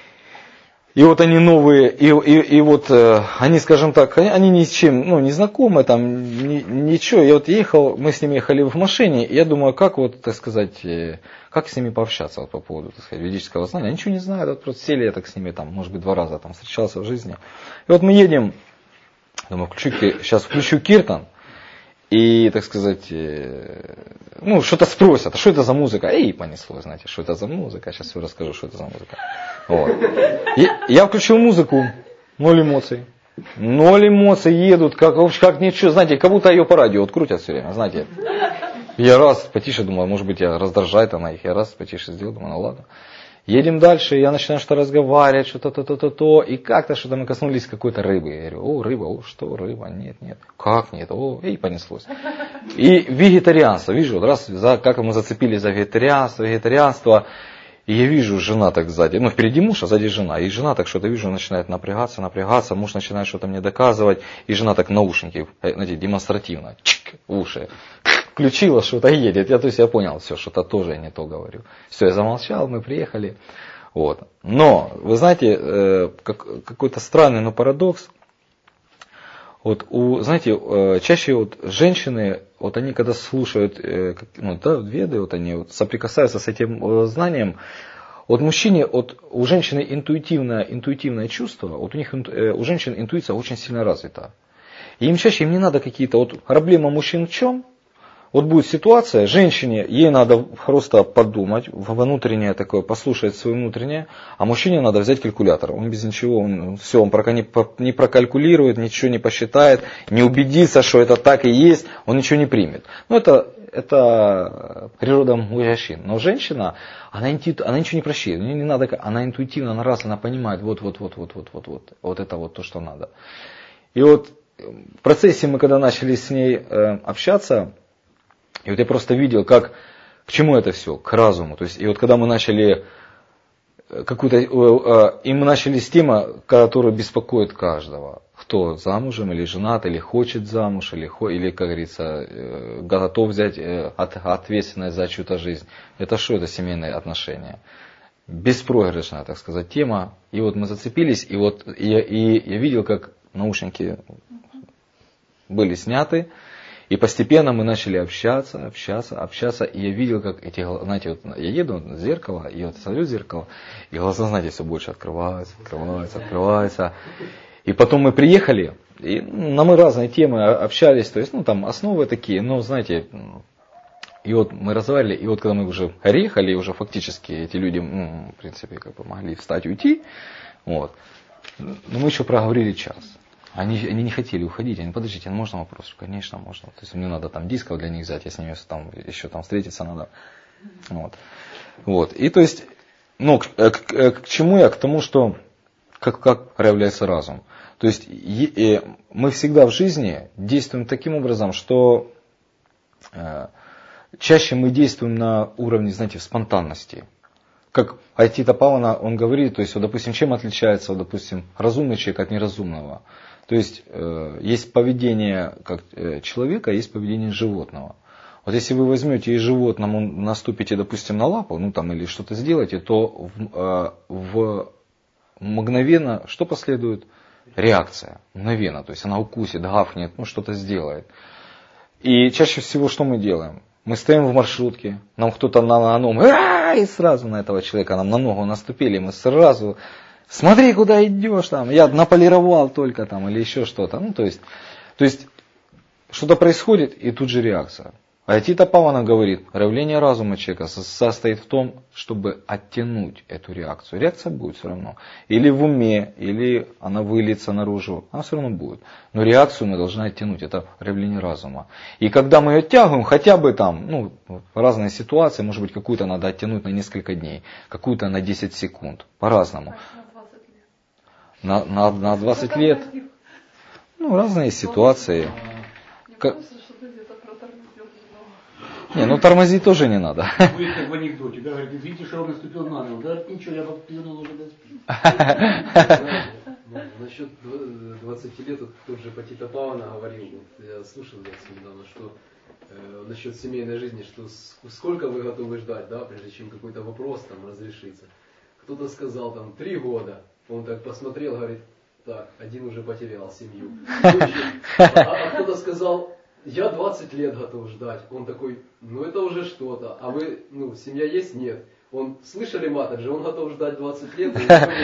И вот они новые, и, и, и вот э, они, скажем так, они ни с чем, ну, не знакомы, там, ни, ничего. Я вот ехал, мы с ними ехали в машине, и я думаю, как вот, так сказать, э, как с ними пообщаться вот, по поводу, так сказать, ведического знания. Они ничего не знают, вот просто сели я так с ними, там, может быть, два раза там встречался в жизни. И вот мы едем, думаю, включу, сейчас включу киртан, и, так сказать, э, ну, что-то спросят, а что это за музыка? Эй, понесло, знаете, что это за музыка, сейчас все расскажу, что это за музыка. Вот. И я включил музыку, ноль эмоций. Ноль эмоций едут, как, как ничего, знаете, как будто ее по радио открутят все время, знаете. Я раз потише думал, может быть, я раздражаю там их, я раз потише сделал, думаю, ну ладно. Едем дальше, я начинаю что-то разговаривать, что-то то-то-то-то, и как-то что-то мы коснулись какой-то рыбы. Я говорю, о, рыба, о, что, рыба, нет, нет, как нет, о, и понеслось. И вегетарианство, вижу, вот раз, за, как мы зацепились за вегетарианство, вегетарианство, И я вижу, жена так сзади, ну впереди муж, а сзади жена. И жена так что-то вижу, начинает напрягаться, напрягаться, муж начинает что-то мне доказывать. И жена так наушники, знаете, демонстративно, чик, в уши, включила, что-то едет. Я, то есть я понял, все, что-то тоже я не то говорю. Все, я замолчал, мы приехали. Вот. Но, вы знаете, э, как, какой-то странный, но парадокс. Вот у, знаете, э, чаще вот женщины, вот они когда слушают, э, ну да, веды, вот они вот соприкасаются с этим э, знанием. Вот мужчине, вот у женщины интуитивное, интуитивное чувство, вот у них э, у женщин интуиция очень сильно развита. И им чаще им не надо какие-то, вот проблема мужчин в чем? Вот будет ситуация, женщине, ей надо просто подумать, внутреннее такое, послушать свое внутреннее, а мужчине надо взять калькулятор. Он без ничего, он все, он пока не, не прокалькулирует, ничего не посчитает, не убедится, что это так и есть, он ничего не примет. Ну это, это природа мужчин. Но женщина, она, инту, она ничего не прощает, не надо, она интуитивно, она раз, она понимает, вот, вот, вот, вот, вот, вот, вот, вот это вот то, что надо. И вот в процессе мы, когда начали с ней э, общаться, и вот я просто видел, как, к чему это все, к разуму. То есть, и вот когда мы начали какую-то, и мы начали с темы, которая беспокоит каждого. Кто замужем или женат, или хочет замуж, или, или как говорится, готов взять ответственность за чью-то жизнь. Это что, это семейные отношения? Беспроигрышная, так сказать, тема. И вот мы зацепились, и вот и, и я видел, как наушники были сняты. И постепенно мы начали общаться, общаться, общаться, и я видел, как эти, знаете, вот я еду в зеркало, и вот смотрю в зеркало, и глаза, знаете, все больше открываются, открываются, открываются. И потом мы приехали, и на мы разные темы общались, то есть, ну, там, основы такие, но, знаете, и вот мы разговаривали, и вот когда мы уже приехали, уже фактически эти люди, ну, в принципе, как бы могли встать и уйти, вот, но мы еще проговорили час. Они, они не хотели уходить, они, подождите, можно вопрос? Конечно, можно. То есть мне надо там дисков для них взять, я с ними там, еще там встретиться надо. Вот. Вот. И то есть, ну, к, к, к чему я? К тому, что как, как проявляется разум. То есть е, мы всегда в жизни действуем таким образом, что э, чаще мы действуем на уровне, знаете, спонтанности. Как Айтита Павана, он говорит, то есть, вот, допустим, чем отличается, вот, допустим, разумный человек от неразумного. То есть, э, есть поведение как э, человека, есть поведение животного. Вот если вы возьмете и животному наступите, допустим, на лапу, ну там или что-то сделаете, то в, э, в мгновенно что последует? Реакция. Мгновенно. То есть она укусит, гавкнет, ну что-то сделает. И чаще всего что мы делаем? Мы стоим в маршрутке, нам кто-то на, на ногу, и сразу на этого человека, нам на ногу наступили, мы сразу, смотри, куда идешь, там, я наполировал только там, или еще что-то. Ну, то есть, то есть что-то происходит, и тут же реакция. Айтита Павана говорит, проявление разума человека состоит в том, чтобы оттянуть эту реакцию. Реакция будет все равно. Или в уме, или она выльется наружу. Она все равно будет. Но реакцию мы должны оттянуть. Это проявление разума. И когда мы ее оттягиваем, хотя бы там, ну, разные ситуации, может быть, какую-то надо оттянуть на несколько дней, какую-то на десять секунд. По-разному. На, на, на двадцать лет. Ну, разные ситуации. Как... Не, ну тормозить тоже не надо. Будет как в анекдоте, да, говорит, видишь, что он наступил на ногу, да, ничего, я подпинул уже без спины. Насчет двадцати лет, тот же Патита Павана говорил, я слушал лекцию недавно, что э, насчет семейной жизни, что сколько вы готовы ждать, да, прежде чем какой-то вопрос там разрешится. Кто-то сказал там три года, он так посмотрел, говорит, так, один уже потерял семью. А кто-то сказал, я двадцать лет готов ждать. Он такой, ну это уже что-то. А вы, ну, семья есть? Нет. Он, слышали Матаджи, он готов ждать двадцать лет.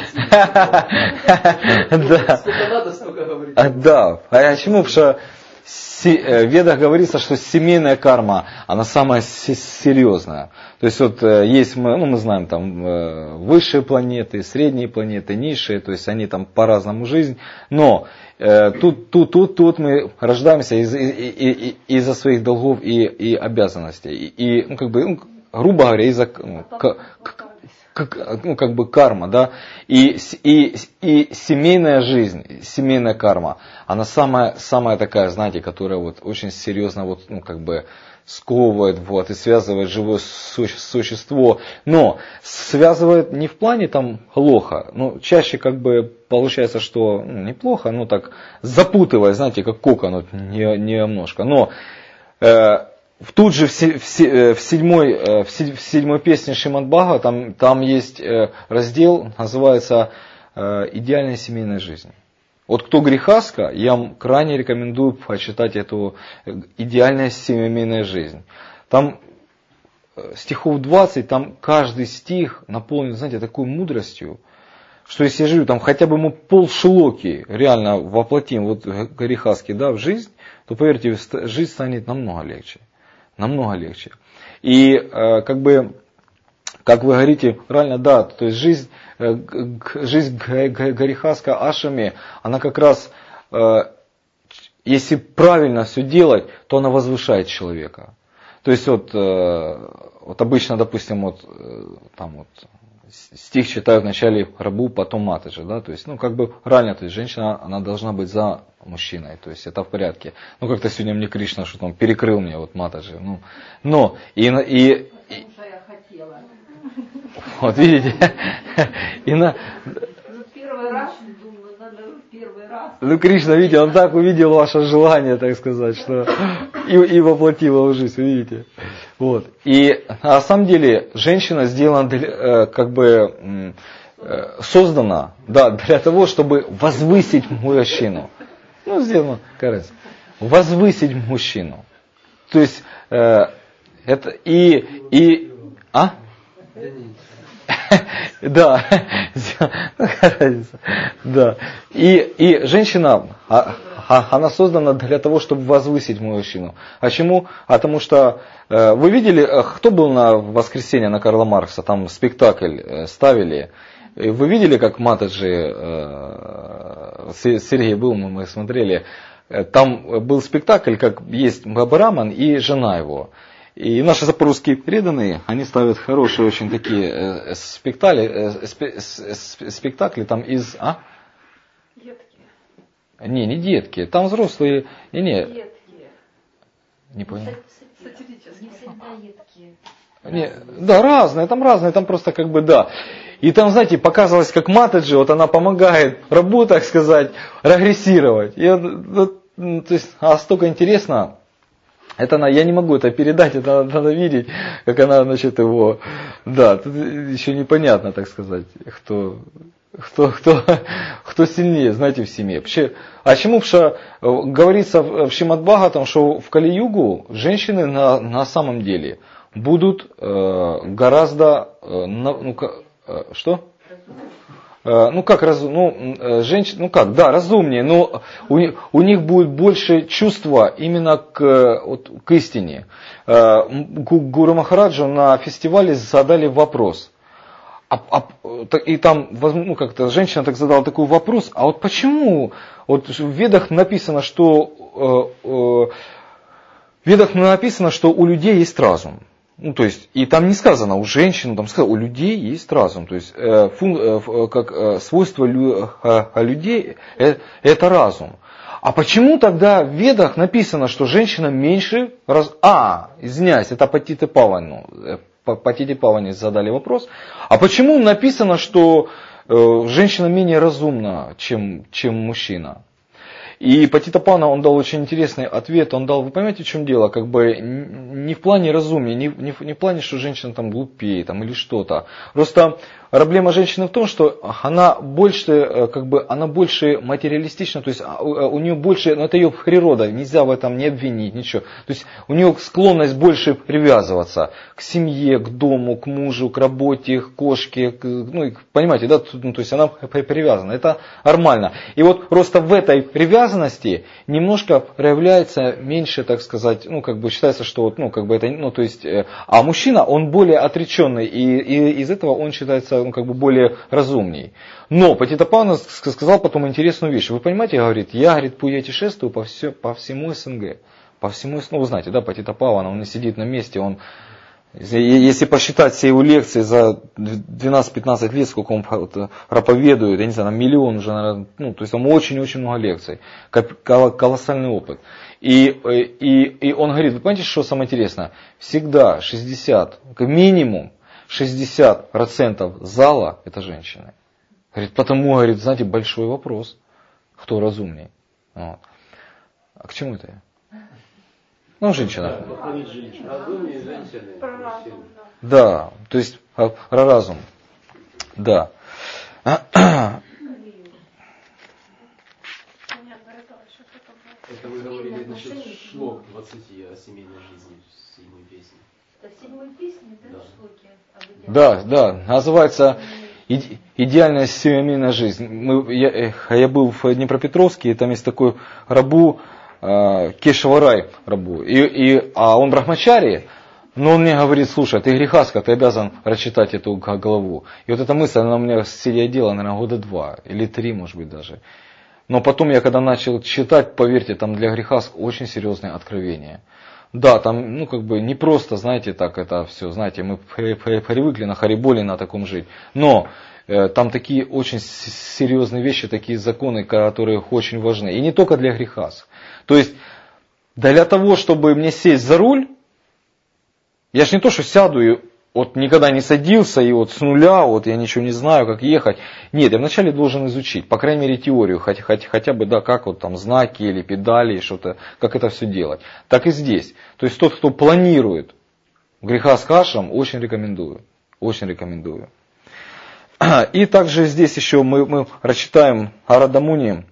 Сколько надо, столько говорить. Да. А почему? Потому что в Ведах говорится, что семейная карма, она самая серьезная. То есть вот есть, мы, ну мы знаем там высшие планеты, средние планеты, низшие, то есть они там по-разному жизнь. Но тут, тут, тут, тут мы рождаемся из, из, из, из-за своих долгов и, и обязанностей. И, ну, как бы, ну, грубо говоря, из-за ну, к, к, ну, как бы карма, да. И, и, и семейная жизнь, семейная карма, она самая, самая такая, знаете, которая вот очень серьезно вот, ну, как бы, сковывает, вот, и связывает живое существо. Но связывает не в плане там плохо, но чаще как бы получается, что ну, неплохо, но так запутывает, знаете, как кокон, вот, не, немножко. Но э, тут же в, в, в, седьмой, в седьмой песне Шримад Бхагавата там, там есть раздел, называется «Идеальная семейная жизнь». Вот кто грехаска, я вам крайне рекомендую почитать эту «Идеальная семейная жизнь». Там стихов двадцать, там каждый стих наполнен, знаете, такой мудростью, что если я живу, там хотя бы мы полшлоки реально воплотим вот грехаски, да, в жизнь, то поверьте, жизнь станет намного легче. Намного легче. И э, как бы, как вы говорите, правильно, да, то есть жизнь, э, жизнь Гарихаска Ашами, она как раз, э, если правильно все делать, то она возвышает человека. То есть вот, э, вот обычно, допустим, вот, э, там вот, стих читают вначале рабу, потом матаджи, да, то есть, ну, как бы правильно, то есть женщина, она должна быть за мужчиной, то есть это в порядке. Ну, как-то сегодня мне Кришна что-то он перекрыл мне, вот матаджи, ну, но, и, и, и вот видите, и на... Первый раз, думаю, надо первый раз. Ну, Кришна, видите, он так увидел ваше желание, так сказать, что и, и воплотил его в жизнь, видите. Вот. И на самом деле женщина сделана, для, как бы, создана, да, для того, чтобы возвысить мужчину. Ну, сделано, кажется, возвысить мужчину. То есть, э, это и, и, а? Да, да. И, и женщина, она создана для того, чтобы возвысить мужчину. А чему? А потому что, вы видели, кто был на воскресенье на Карла Маркса, там спектакль ставили. Вы видели, как Матаджи, Сергей был, мы смотрели, там был спектакль, как есть Браман и жена его. И наши запорожские преданные, они ставят хорошие очень такие э, спектакли, э, спе, э, спектакли там из... А? Детки. Не, не детки, там взрослые... Не, не. Детки. Не понял. Сатирические. Не всегда едкие. Не, да, разные, там разные, там просто как бы да. И там, знаете, показывалось, как Матаджи, вот она помогает рабу, так сказать, регрессировать. И вот, то есть, а столько интересно... Это она, я не могу это передать, это надо, надо видеть, как она, значит, его, да, тут еще непонятно, так сказать, кто, кто, кто, кто сильнее, знаете, в семье. Вообще, а чему, потому что говорится в Шримад Бхагаватам, что в Кали-югу женщины на, на самом деле будут э, гораздо, э, ну, э, что? Ну как разум, ну женщин, ну как, да, разумнее, но у, у них будет больше чувства именно к, вот, к истине. Гуру Махараджу на фестивале задали вопрос, а, а, и там, ну как-то женщина так задала такой вопрос, а вот почему, вот в Ведах написано, что э, э, в Ведах написано, что у людей есть разум. Ну, то есть, и там не сказано у женщин, там сказано, у людей есть разум. То есть, э, фун, э, как э, свойство лю, э, людей э, это разум. А почему тогда в Ведах написано, что женщина меньше раз... А, извиняюсь, это Патита Павану. Патите Паване задали вопрос. А почему написано, что э, женщина менее разумна, чем, чем мужчина? И Патита Павана, он дал очень интересный ответ. Он дал, вы понимаете, в чем дело? Как бы не в плане разумия, не, не, не в плане, что женщина там глупее там, или что-то. Просто проблема женщины в том, что она больше, как бы, она больше материалистична, то есть у нее больше, ну это ее природа, нельзя в этом не обвинить, ничего. То есть у нее склонность больше привязываться к семье, к дому, к мужу, к работе, к кошке, к, ну понимаете, да, ну, то есть она привязана, это нормально. И вот просто в этой привязанности немножко проявляется меньше, так сказать, ну как бы считается, что вот, ну как бы это, ну то есть, а мужчина, он более отреченный, и, и из этого он считается, ну, как бы более разумней. Но Патита Павана сказал потом интересную вещь. Вы понимаете, говорит, я, говорит, путешествую по, все, по всему СНГ. По всему СНГ. Ну, вы знаете, да, Патита Павана, он не сидит на месте, он Если, если посчитать все его лекции за двенадцать-пятнадцать лет, сколько он проповедует, я не знаю, миллион уже, наверное, ну, то есть там очень-очень много лекций, колоссальный опыт. И, и, и он говорит, вы понимаете, что самое интересное? Всегда шестьдесят, минимум шестьдесят процентов зала это женщины. Говорит, потому, говорит, знаете, большой вопрос, кто разумнее. Вот. А к чему это я? Ну, женщина. Разумнее женщины. Про разум, да. Да, то есть про разум. Да. Понятно, это еще что-то было. Это вы говорили насчет шлок двадцати о семейной жизни в седьмой песне. Это в седьмой песне, да, Да. шлоки об идеале? Да, да, называется иде- «Идеальная семейная жизнь». Мы, я, я был в Днепропетровске, и там есть такой рабу, э, Кешаварай рабу, и, и, а он брахмачари, но он мне говорит, слушай, ты грехаска, ты обязан прочитать эту главу. И вот эта мысль, она у меня сидела, наверное, года два или три, может быть, даже. Но потом я, когда начал читать, поверьте, там для грехаск очень серьезные откровения. Да, там, ну, как бы, не просто, знаете, так это все, знаете, мы привыкли на Хариболе на таком жить. Но э, там такие очень серьезные вещи, такие законы, которые очень важны. И не только для грехаск. То есть, для того, чтобы мне сесть за руль, я ж не то, что сяду и вот никогда не садился, и вот с нуля, вот я ничего не знаю, как ехать. Нет, я вначале должен изучить, по крайней мере, теорию, хотя, хотя, хотя бы, да, как вот там знаки или педали, что-то, как это все делать. Так и здесь. То есть тот, кто планирует греха с кашем, очень рекомендую. Очень рекомендую. И также здесь еще мы, мы прочитаем о Радамуни.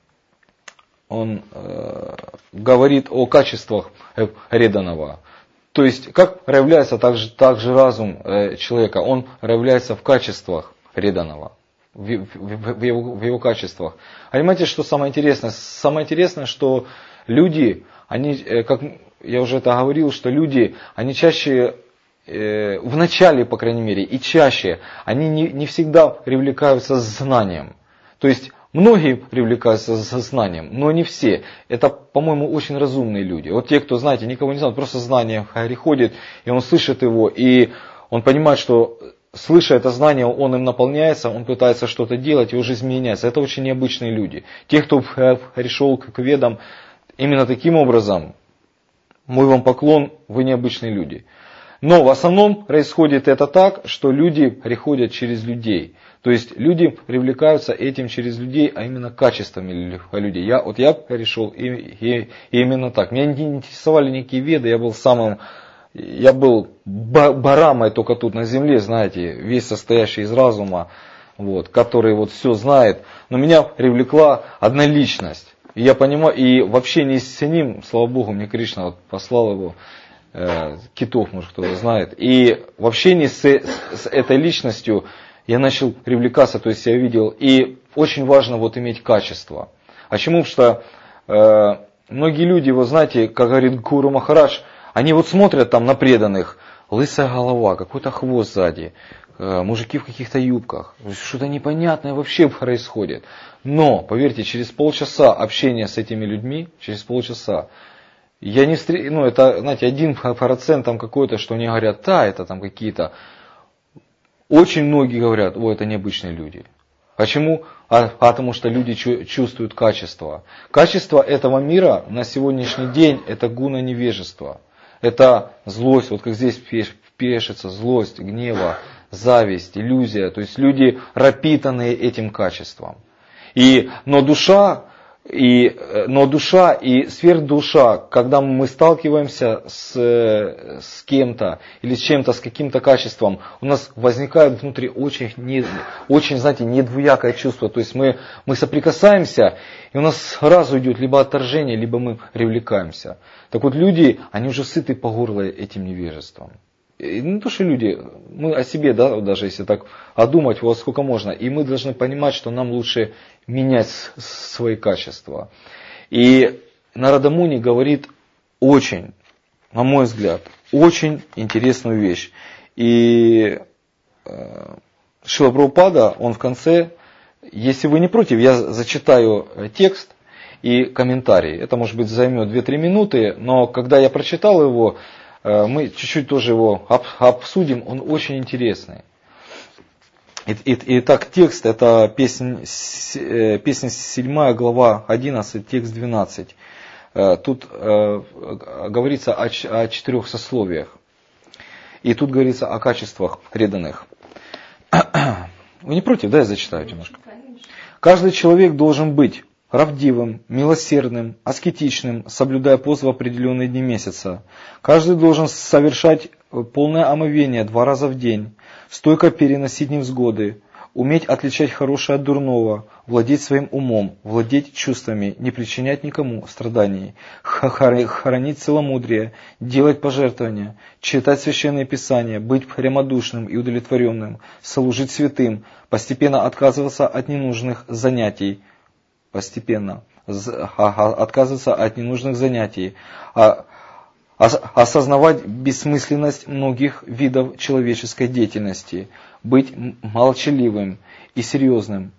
Он э, говорит о качествах преданного. То есть, как проявляется также, также разум э, человека? Он проявляется в качествах преданного, в, в, в, его, в его качествах. А понимаете, что самое интересное? Самое интересное, что люди, они, э, как я уже это говорил, что люди, они чаще, э, в начале, по крайней мере, и чаще, они не, не всегда привлекаются знанием. То есть, многие привлекаются знанием, но не все. Это, по-моему, очень разумные люди. Вот те, кто, знаете, никого не знает, просто знание приходит, и он слышит его, и он понимает, что, слыша это знание, он им наполняется, он пытается что-то делать, его жизнь меняется. Это очень необычные люди. Те, кто пришел к ведам именно таким образом, мой вам поклон, вы необычные люди. Но в основном происходит это так, что люди приходят через людей. То есть люди привлекаются этим через людей, а именно качествами людей. Я, вот я пришел и, и, и именно так. Меня не интересовали никакие веды, я был самым, я был барамой только тут на земле, знаете, весь состоящий из разума, вот, который вот все знает. Но меня привлекла одна личность. И я понимаю, и в общении с ним, слава Богу, мне Кришна вот послал его, э, Китов, может кто-то знает. И в общении с, с этой личностью я начал привлекаться, то есть я видел, и очень важно вот иметь качество. А почему? Потому что э, многие люди, вот знаете, как говорит Гуру Махарадж, они вот смотрят там на преданных, лысая голова, какой-то хвост сзади, э, мужики в каких-то юбках, что-то непонятное вообще происходит. Но, поверьте, через полчаса общения с этими людьми, через полчаса, я не встретил, ну это, знаете, один процент там какой-то, что они говорят, да, это там какие-то. Очень многие говорят, о, это необычные люди. Почему? А, потому что люди чувствуют качество. Качество этого мира на сегодняшний день это гуна невежества. Это злость, вот как здесь пишется, злость, гнева, зависть, иллюзия. То есть люди пропитанные этим качеством. И, но душа, и, но душа и сверхдуша, когда мы сталкиваемся с, с кем-то или с чем-то, с каким-то качеством, у нас возникает внутри очень, не, очень знаете, недвуякое чувство. То есть мы, мы соприкасаемся, и у нас сразу идет либо отторжение, либо мы привлекаемся. Так вот люди, они уже сыты по горло этим невежеством. И не то, что люди, мы о себе, да, даже если так одумать, вот сколько можно, и мы должны понимать, что нам лучше менять свои качества. И Нарада Муни говорит очень, на мой взгляд, очень интересную вещь. И э, Шрила Прабхупада, он в конце, если вы не против, я зачитаю текст и комментарий. Это, может быть, займет две-три минуты, но когда я прочитал его, Мы чуть-чуть тоже его обсудим, он очень интересный. Итак, текст, это песня, песня седьмая, глава одиннадцать, текст двенадцать. Тут говорится о четырех сословиях. И тут говорится о качествах преданных. Вы не против, да, я зачитаю немножко? Каждый человек должен быть правдивым, милосердным, аскетичным, соблюдая пост в определенные дни месяца. Каждый должен совершать полное омовение два раза в день, стойко переносить невзгоды, уметь отличать хорошее от дурного, владеть своим умом, владеть чувствами, не причинять никому страданий, хранить целомудрие, делать пожертвования, читать священные писания, быть прямодушным и удовлетворенным, служить святым, постепенно отказываться от ненужных занятий, постепенно отказываться от ненужных занятий, осознавать бессмысленность многих видов человеческой деятельности, быть молчаливым и серьезным,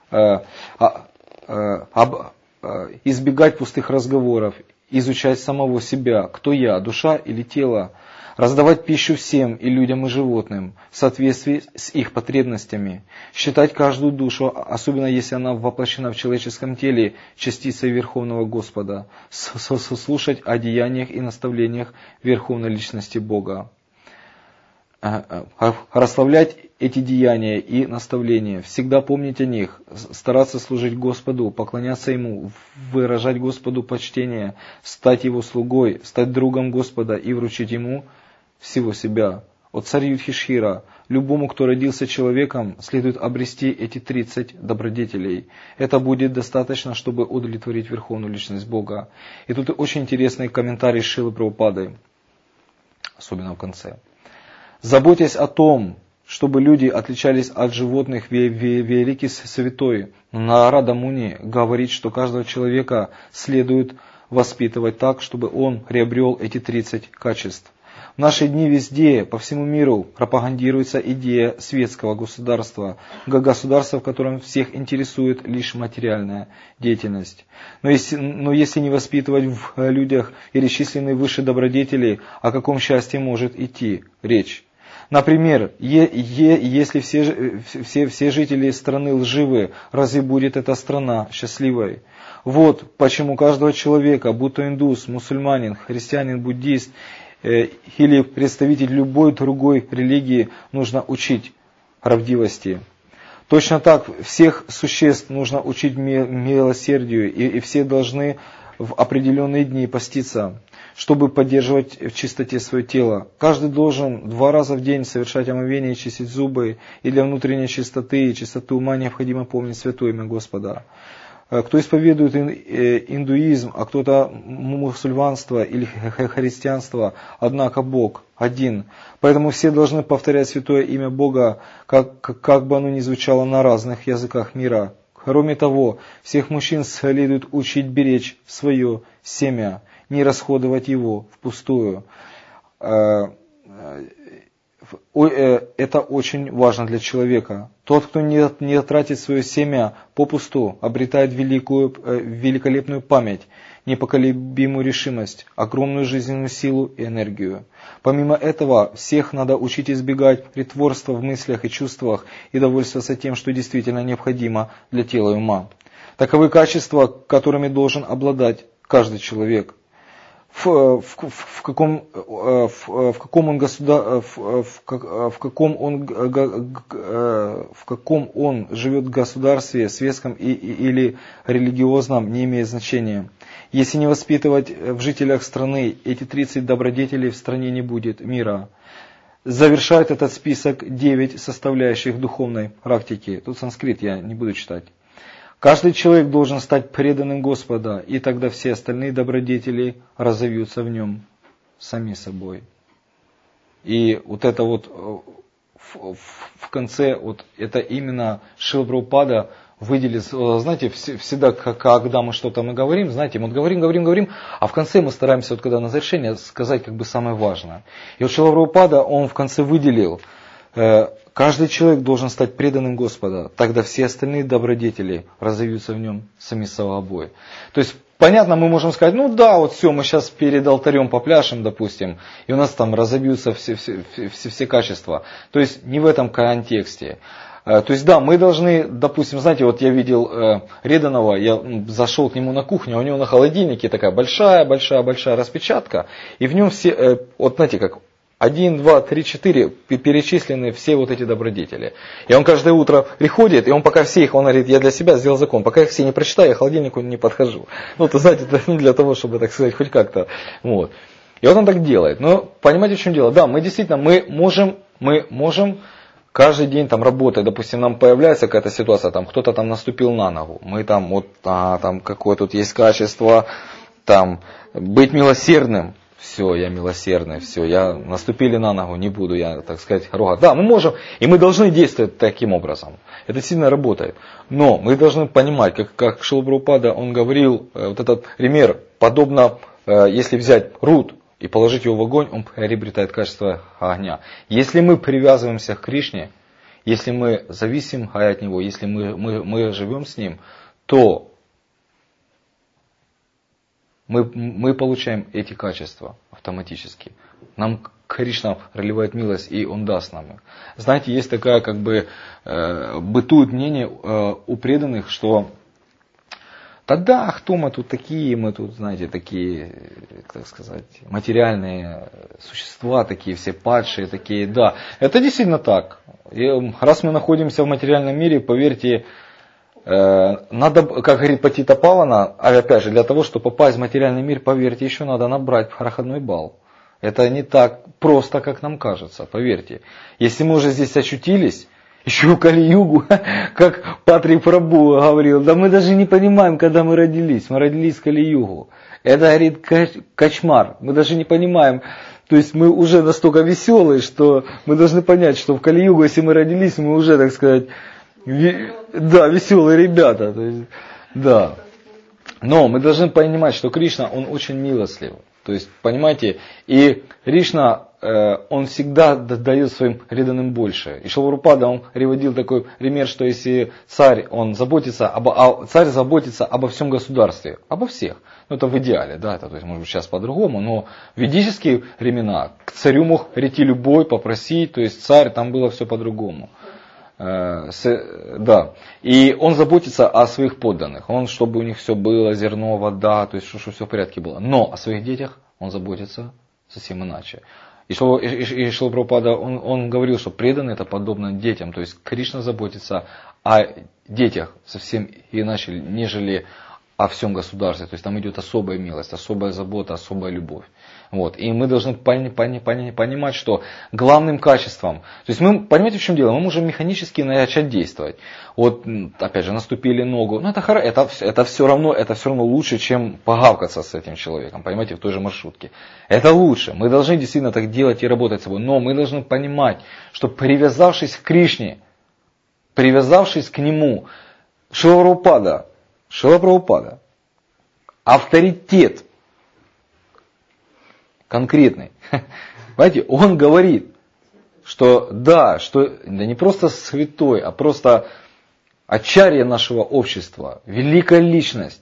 избегать пустых разговоров, изучать самого себя, кто я, душа или тело, раздавать пищу всем и людям, и животным в соответствии с их потребностями, считать каждую душу, особенно если она воплощена в человеческом теле, частицей Верховного Господа, слушать о деяниях и наставлениях Верховной Личности Бога, расславлять эти деяния и наставления, всегда помнить о них, стараться служить Господу, поклоняться Ему, выражать Господу почтение, стать Его слугой, стать другом Господа и вручить Ему всего себя. О царь Юдхишхира, любому, кто родился человеком, следует обрести эти тридцать добродетелей. Это будет достаточно, чтобы удовлетворить Верховную Личность Бога. И тут очень интересный комментарий Шрилы Прабхупады, особенно в конце. Заботясь о том, чтобы люди отличались от животных, великий святой Нарада Муни говорит, что каждого человека следует воспитывать так, чтобы он приобрел эти тридцать качеств. В наши дни везде, по всему миру, пропагандируется идея светского государства, государства, в котором всех интересует лишь материальная деятельность. Но если, но если не воспитывать в людях перечисленные выше добродетели, о каком счастье может идти речь? Например, е, е, если все, все, все жители страны лживы, разве будет эта страна счастливой? Вот почему каждого человека, будь то индус, мусульманин, христианин, буддист э, или представитель любой другой религии, нужно учить правдивости. Точно так всех существ нужно учить милосердию, и, и все должны в определенные дни поститься, чтобы поддерживать в чистоте свое тело. Каждый должен два раза в день совершать омовение и чистить зубы, и для внутренней чистоты и чистоты ума необходимо помнить святое имя Господа. Кто исповедует индуизм, а кто-то мусульманство или христианство, однако Бог один. Поэтому все должны повторять святое имя Бога, как, как бы оно ни звучало на разных языках мира. Кроме того, всех мужчин следует учить беречь свое семя, не расходовать его впустую. Это очень важно для человека. Тот, кто не, не тратит свое семя попусту, обретает великую, великолепную память, непоколебимую решимость, огромную жизненную силу и энергию. Помимо этого, всех надо учить избегать притворства в мыслях и чувствах и довольствоваться тем, что действительно необходимо для тела и ума. Таковы качества, которыми должен обладать каждый человек. В, в, в, каком, в, в каком он государ, в, в, в каком он в каком он живет в государстве, светском и, или религиозном, не имеет значения. Если не воспитывать в жителях страны эти тридцать добродетелей, в стране не будет мира. Завершает этот список девять составляющих духовной практики. Тут санскрит я не буду читать. Каждый человек должен стать преданным Господа, и тогда все остальные добродетели разовьются в нем сами собой. И вот это вот в, в конце, вот это именно Шрила Прабхупада выделил, знаете, всегда, когда мы что-то мы говорим, знаете, мы вот говорим, говорим, говорим, а в конце мы стараемся, вот когда на завершение, сказать как бы самое важное. И вот Шрила Прабхупада, он в конце выделил каждый человек должен стать преданным Господа, тогда все остальные добродетели разовьются в нем сами собой. То есть, понятно, мы можем сказать, ну да, вот все, мы сейчас перед алтарем попляшем, допустим, и у нас там разобьются все, все, все, все качества. То есть, не в этом контексте. То есть, да, мы должны, допустим, знаете, вот я видел э, Реданова, я зашел к нему на кухню, а у него на холодильнике такая большая-большая-большая распечатка, и в нем все, э, вот знаете, как один, два, три, четыре перечислены все вот эти добродетели. И он каждое утро приходит, и он пока все их, он говорит, я для себя сделал закон, пока их все не прочитаю, я к холодильнику не подхожу. Ну, то знаете, это ну, для того, чтобы, так сказать, хоть как-то. Вот. И вот он так делает. Но понимаете, в чем дело? Да, мы действительно, мы можем, мы можем каждый день там работать, допустим, нам появляется какая-то ситуация, там кто-то там наступил на ногу, мы там, вот, а, там какое тут есть качество, там, быть милосердным. Все, я милосердный, все, я наступили на ногу, не буду я, так сказать, ругать. Да, мы можем, и мы должны действовать таким образом. Это сильно работает. Но мы должны понимать, как, как Шрила Прабхупада, он говорил, вот этот пример, подобно, если взять руд и положить его в огонь, он приобретает качество огня. Если мы привязываемся к Кришне, если мы зависим от него, если мы, мы, мы живем с ним, то Мы, мы получаем эти качества автоматически. Нам Кришна проливает милость, и Он даст нам их. Знаете, есть такая, как бы, э, бытует мнение э, у преданных, что тогда, кто мы тут такие, мы тут, знаете, такие, как сказать, материальные существа, такие все падшие, такие, да. Это действительно так. И раз мы находимся в материальном мире, поверьте, надо, как говорит Патита Павана, а опять же, для того, чтобы попасть в материальный мир, поверьте, еще надо набрать проходной балл. Это не так просто, как нам кажется, поверьте. Если мы уже здесь очутились, еще в Кали-югу, как Патрик Прабху говорил, да мы даже не понимаем, когда мы родились, мы родились в Кали-югу. Это, говорит, кошмар, мы даже не понимаем. То есть мы уже настолько веселые, что мы должны понять, что в Кали-югу, если мы родились, мы уже, так сказать, да, веселые ребята. То есть, да. Но мы должны понимать, что Кришна, он очень милостлив. То есть, понимаете, и Кришна, э, он всегда дает своим преданным больше. И Шрила Прабхупада, он приводил такой пример, что если царь, он заботится, об, а царь заботится обо всем государстве, обо всех. Ну, это в идеале, да, это, то есть, может быть, сейчас по-другому, но в ведические времена к царю мог прийти любой, попросить, то есть царь, там было все по-другому. С, да, и он заботится о своих подданных, он, чтобы у них все было, зерно, вода, то есть, чтобы все в порядке было. Но о своих детях он заботится совсем иначе. И Шрила, и, и Шрила Прабхупада, он, он говорил, что преданные это подобно детям, то есть Кришна заботится о детях совсем иначе, нежели о всем государстве. То есть там идет особая милость, особая забота, особая любовь. Вот. И мы должны пони, пони, пони, понимать, что главным качеством, то есть мы, понимаете, в чем дело, мы можем механически начать действовать. Вот, опять же, наступили ногу, ну это, это, это, все равно, это все равно лучше, чем погавкаться с этим человеком, понимаете, в той же маршрутке. Это лучше, мы должны действительно так делать и работать с собой, но мы должны понимать, что привязавшись к Кришне, привязавшись к Нему, Шрила Прабхупада, Шрила Прабхупада, авторитет конкретный. Понимаете, он говорит, что да, что да не просто святой, а просто ачарья нашего общества, великая личность.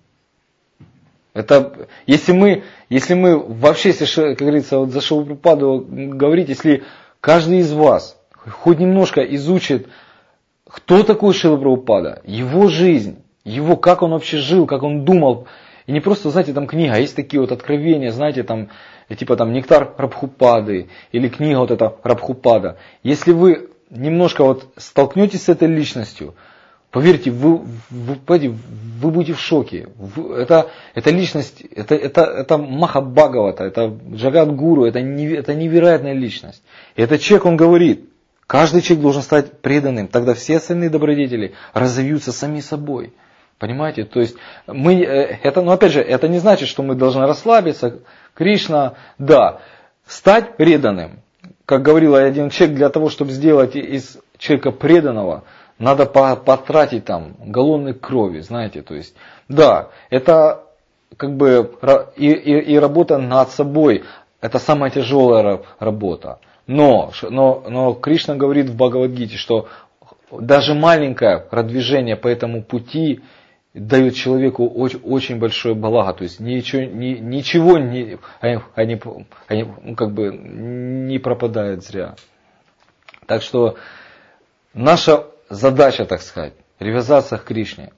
Это, если мы, если мы вообще, если, как говорится, вот за Шрилу Прабхупаду говорить, если каждый из вас хоть немножко изучит, кто такой Шрила Прабхупада, его жизнь, его, как он вообще жил, как он думал. И не просто, знаете, там книга, а есть такие вот откровения, знаете, там, типа там «Нектар Прабхупады» или книга вот эта Прабхупада. Если вы немножко вот столкнетесь с этой личностью, поверьте, вы, вы, вы будете в шоке. Это, это личность, это, это, это Маха Бхагавата, это Джагат-гуру, это, не, это невероятная личность. И этот человек, он говорит, каждый человек должен стать преданным, тогда все остальные добродетели разовьются сами собой. Понимаете? То есть мы, это, ну опять же, это не значит, что мы должны расслабиться. Кришна, да, стать преданным. Как говорил один человек, для того, чтобы сделать из человека преданного, надо потратить там галлоны крови, знаете. То есть, да, это как бы и, и, и работа над собой, это самая тяжелая работа. Но, но, но Кришна говорит в Бхагавад-гите, что даже маленькое продвижение по этому пути дает человеку очень, очень большое благо. То есть ничего, ни, ничего не, они, они, они, ну, как бы не пропадает зря. Так что наша задача, так сказать, привязаться к Кришне.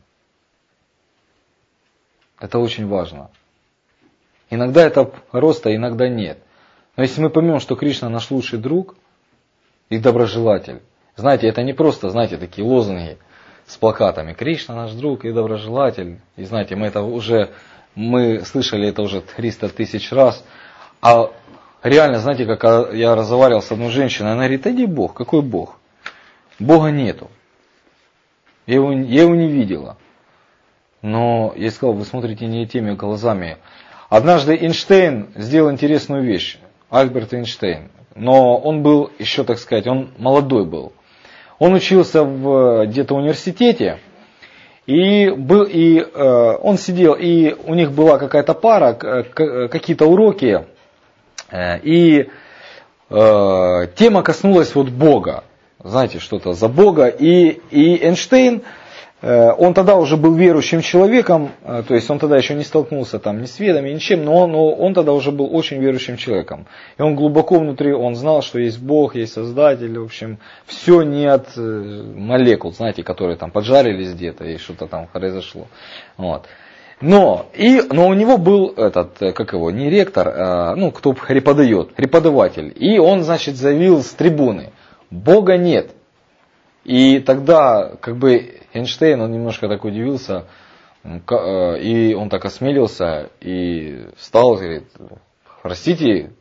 Это очень важно. Иногда это роста, иногда нет. Но если мы поймем, что Кришна наш лучший друг и доброжелатель, знаете, это не просто, знаете, такие лозунги с плакатами. Кришна наш друг и доброжелатель. И знаете, мы это уже, мы слышали это уже триста тысяч раз. А реально, знаете, как я разговаривал с одной женщиной, она говорит, иди Бог, какой Бог? Бога нету. Я его, я его не видела. Но я сказал, вы смотрите не теми глазами. Однажды Эйнштейн сделал интересную вещь. Альберт Эйнштейн. Но он был еще, так сказать, он молодой был. Он учился в где-то университете. И, был, и э, он сидел, и у них была какая-то пара, какие-то уроки. Э, и э, тема коснулась вот Бога. Знаете, что-то за Бога. И, и Эйнштейн, э, он тогда уже был верующим человеком, э, то есть он тогда еще не столкнулся там ни с ведами, ни с чем, но он, но он тогда уже был очень верующим человеком. И он глубоко внутри, он знал, что есть Бог, есть Создатель, в общем, все не от э, молекул, знаете, которые там поджарились где-то и что-то там произошло. Вот. Но, и, но у него был этот, как его, не ректор, а, ну, кто преподает, преподаватель. И он, значит, заявил с трибуны, Бога нет. И тогда, как бы, Эйнштейн, он немножко так удивился, и он так осмелился, и встал, и говорит, простите,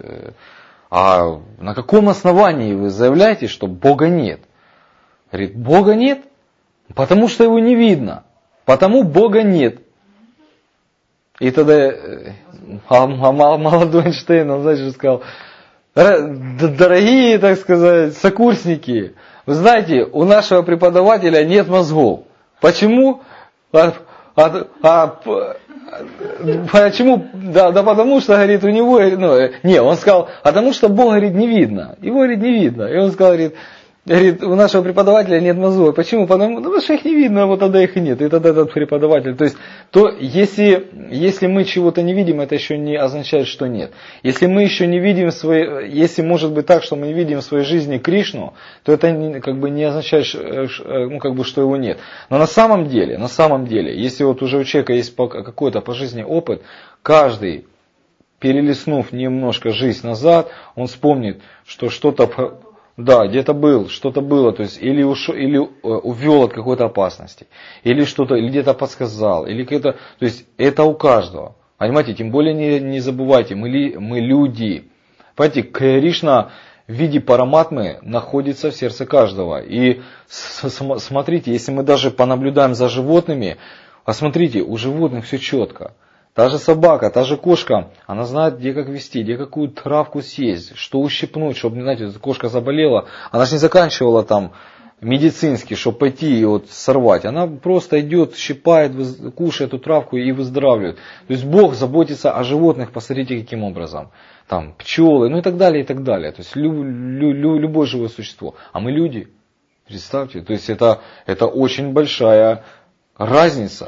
а на каком основании вы заявляете, что Бога нет? Говорит, Бога нет, потому что его не видно, потому Бога нет. И тогда а молодой Эйнштейн, он, значит, сказал, дорогие, так сказать, сокурсники, вы знаете, у нашего преподавателя нет мозгов. Почему? А, а, а, почему? Да, да потому что, говорит, у него, ну, не, он сказал, а потому что Бога, говорит, не видно. Его, говорит, не видно. И он сказал, говорит, говорит, у нашего преподавателя нет мозгов. Почему? Потому, потому что их не видно, вот тогда их и нет. И тогда этот преподаватель. То есть, то, если, если мы чего-то не видим, это еще не означает, что нет. Если мы еще не видим свои, если может быть так, что мы не видим в своей жизни Кришну, то это не, как бы не означает, ну, как бы, что его нет. Но на самом деле, на самом деле, если вот уже у человека есть какой-то по жизни опыт, каждый, перелистнув немножко жизнь назад, он вспомнит, что что-то... Да, где-то был, что-то было, то есть или, ушел, или увел от какой-то опасности, или что-то, или где-то подсказал, или какое-то, то есть это у каждого. Понимаете, тем более не, не забывайте, мы, ли, мы люди. Понимаете, Кришна в виде параматмы находится в сердце каждого. И смотрите, если мы даже понаблюдаем за животными, а смотрите, у животных все четко. Та же собака, та же кошка, она знает, где как вести, где какую травку съесть, что ущипнуть, чтобы, знаете, кошка заболела. Она же не заканчивала там медицински, чтобы пойти и вот сорвать. Она просто идет, щипает, кушает эту травку и выздоравливает. То есть Бог заботится о животных, посмотрите, каким образом. Там пчелы, ну и так далее, и так далее. То есть лю, лю, лю, любое живое существо. А мы люди, представьте, то есть это, это очень большая разница.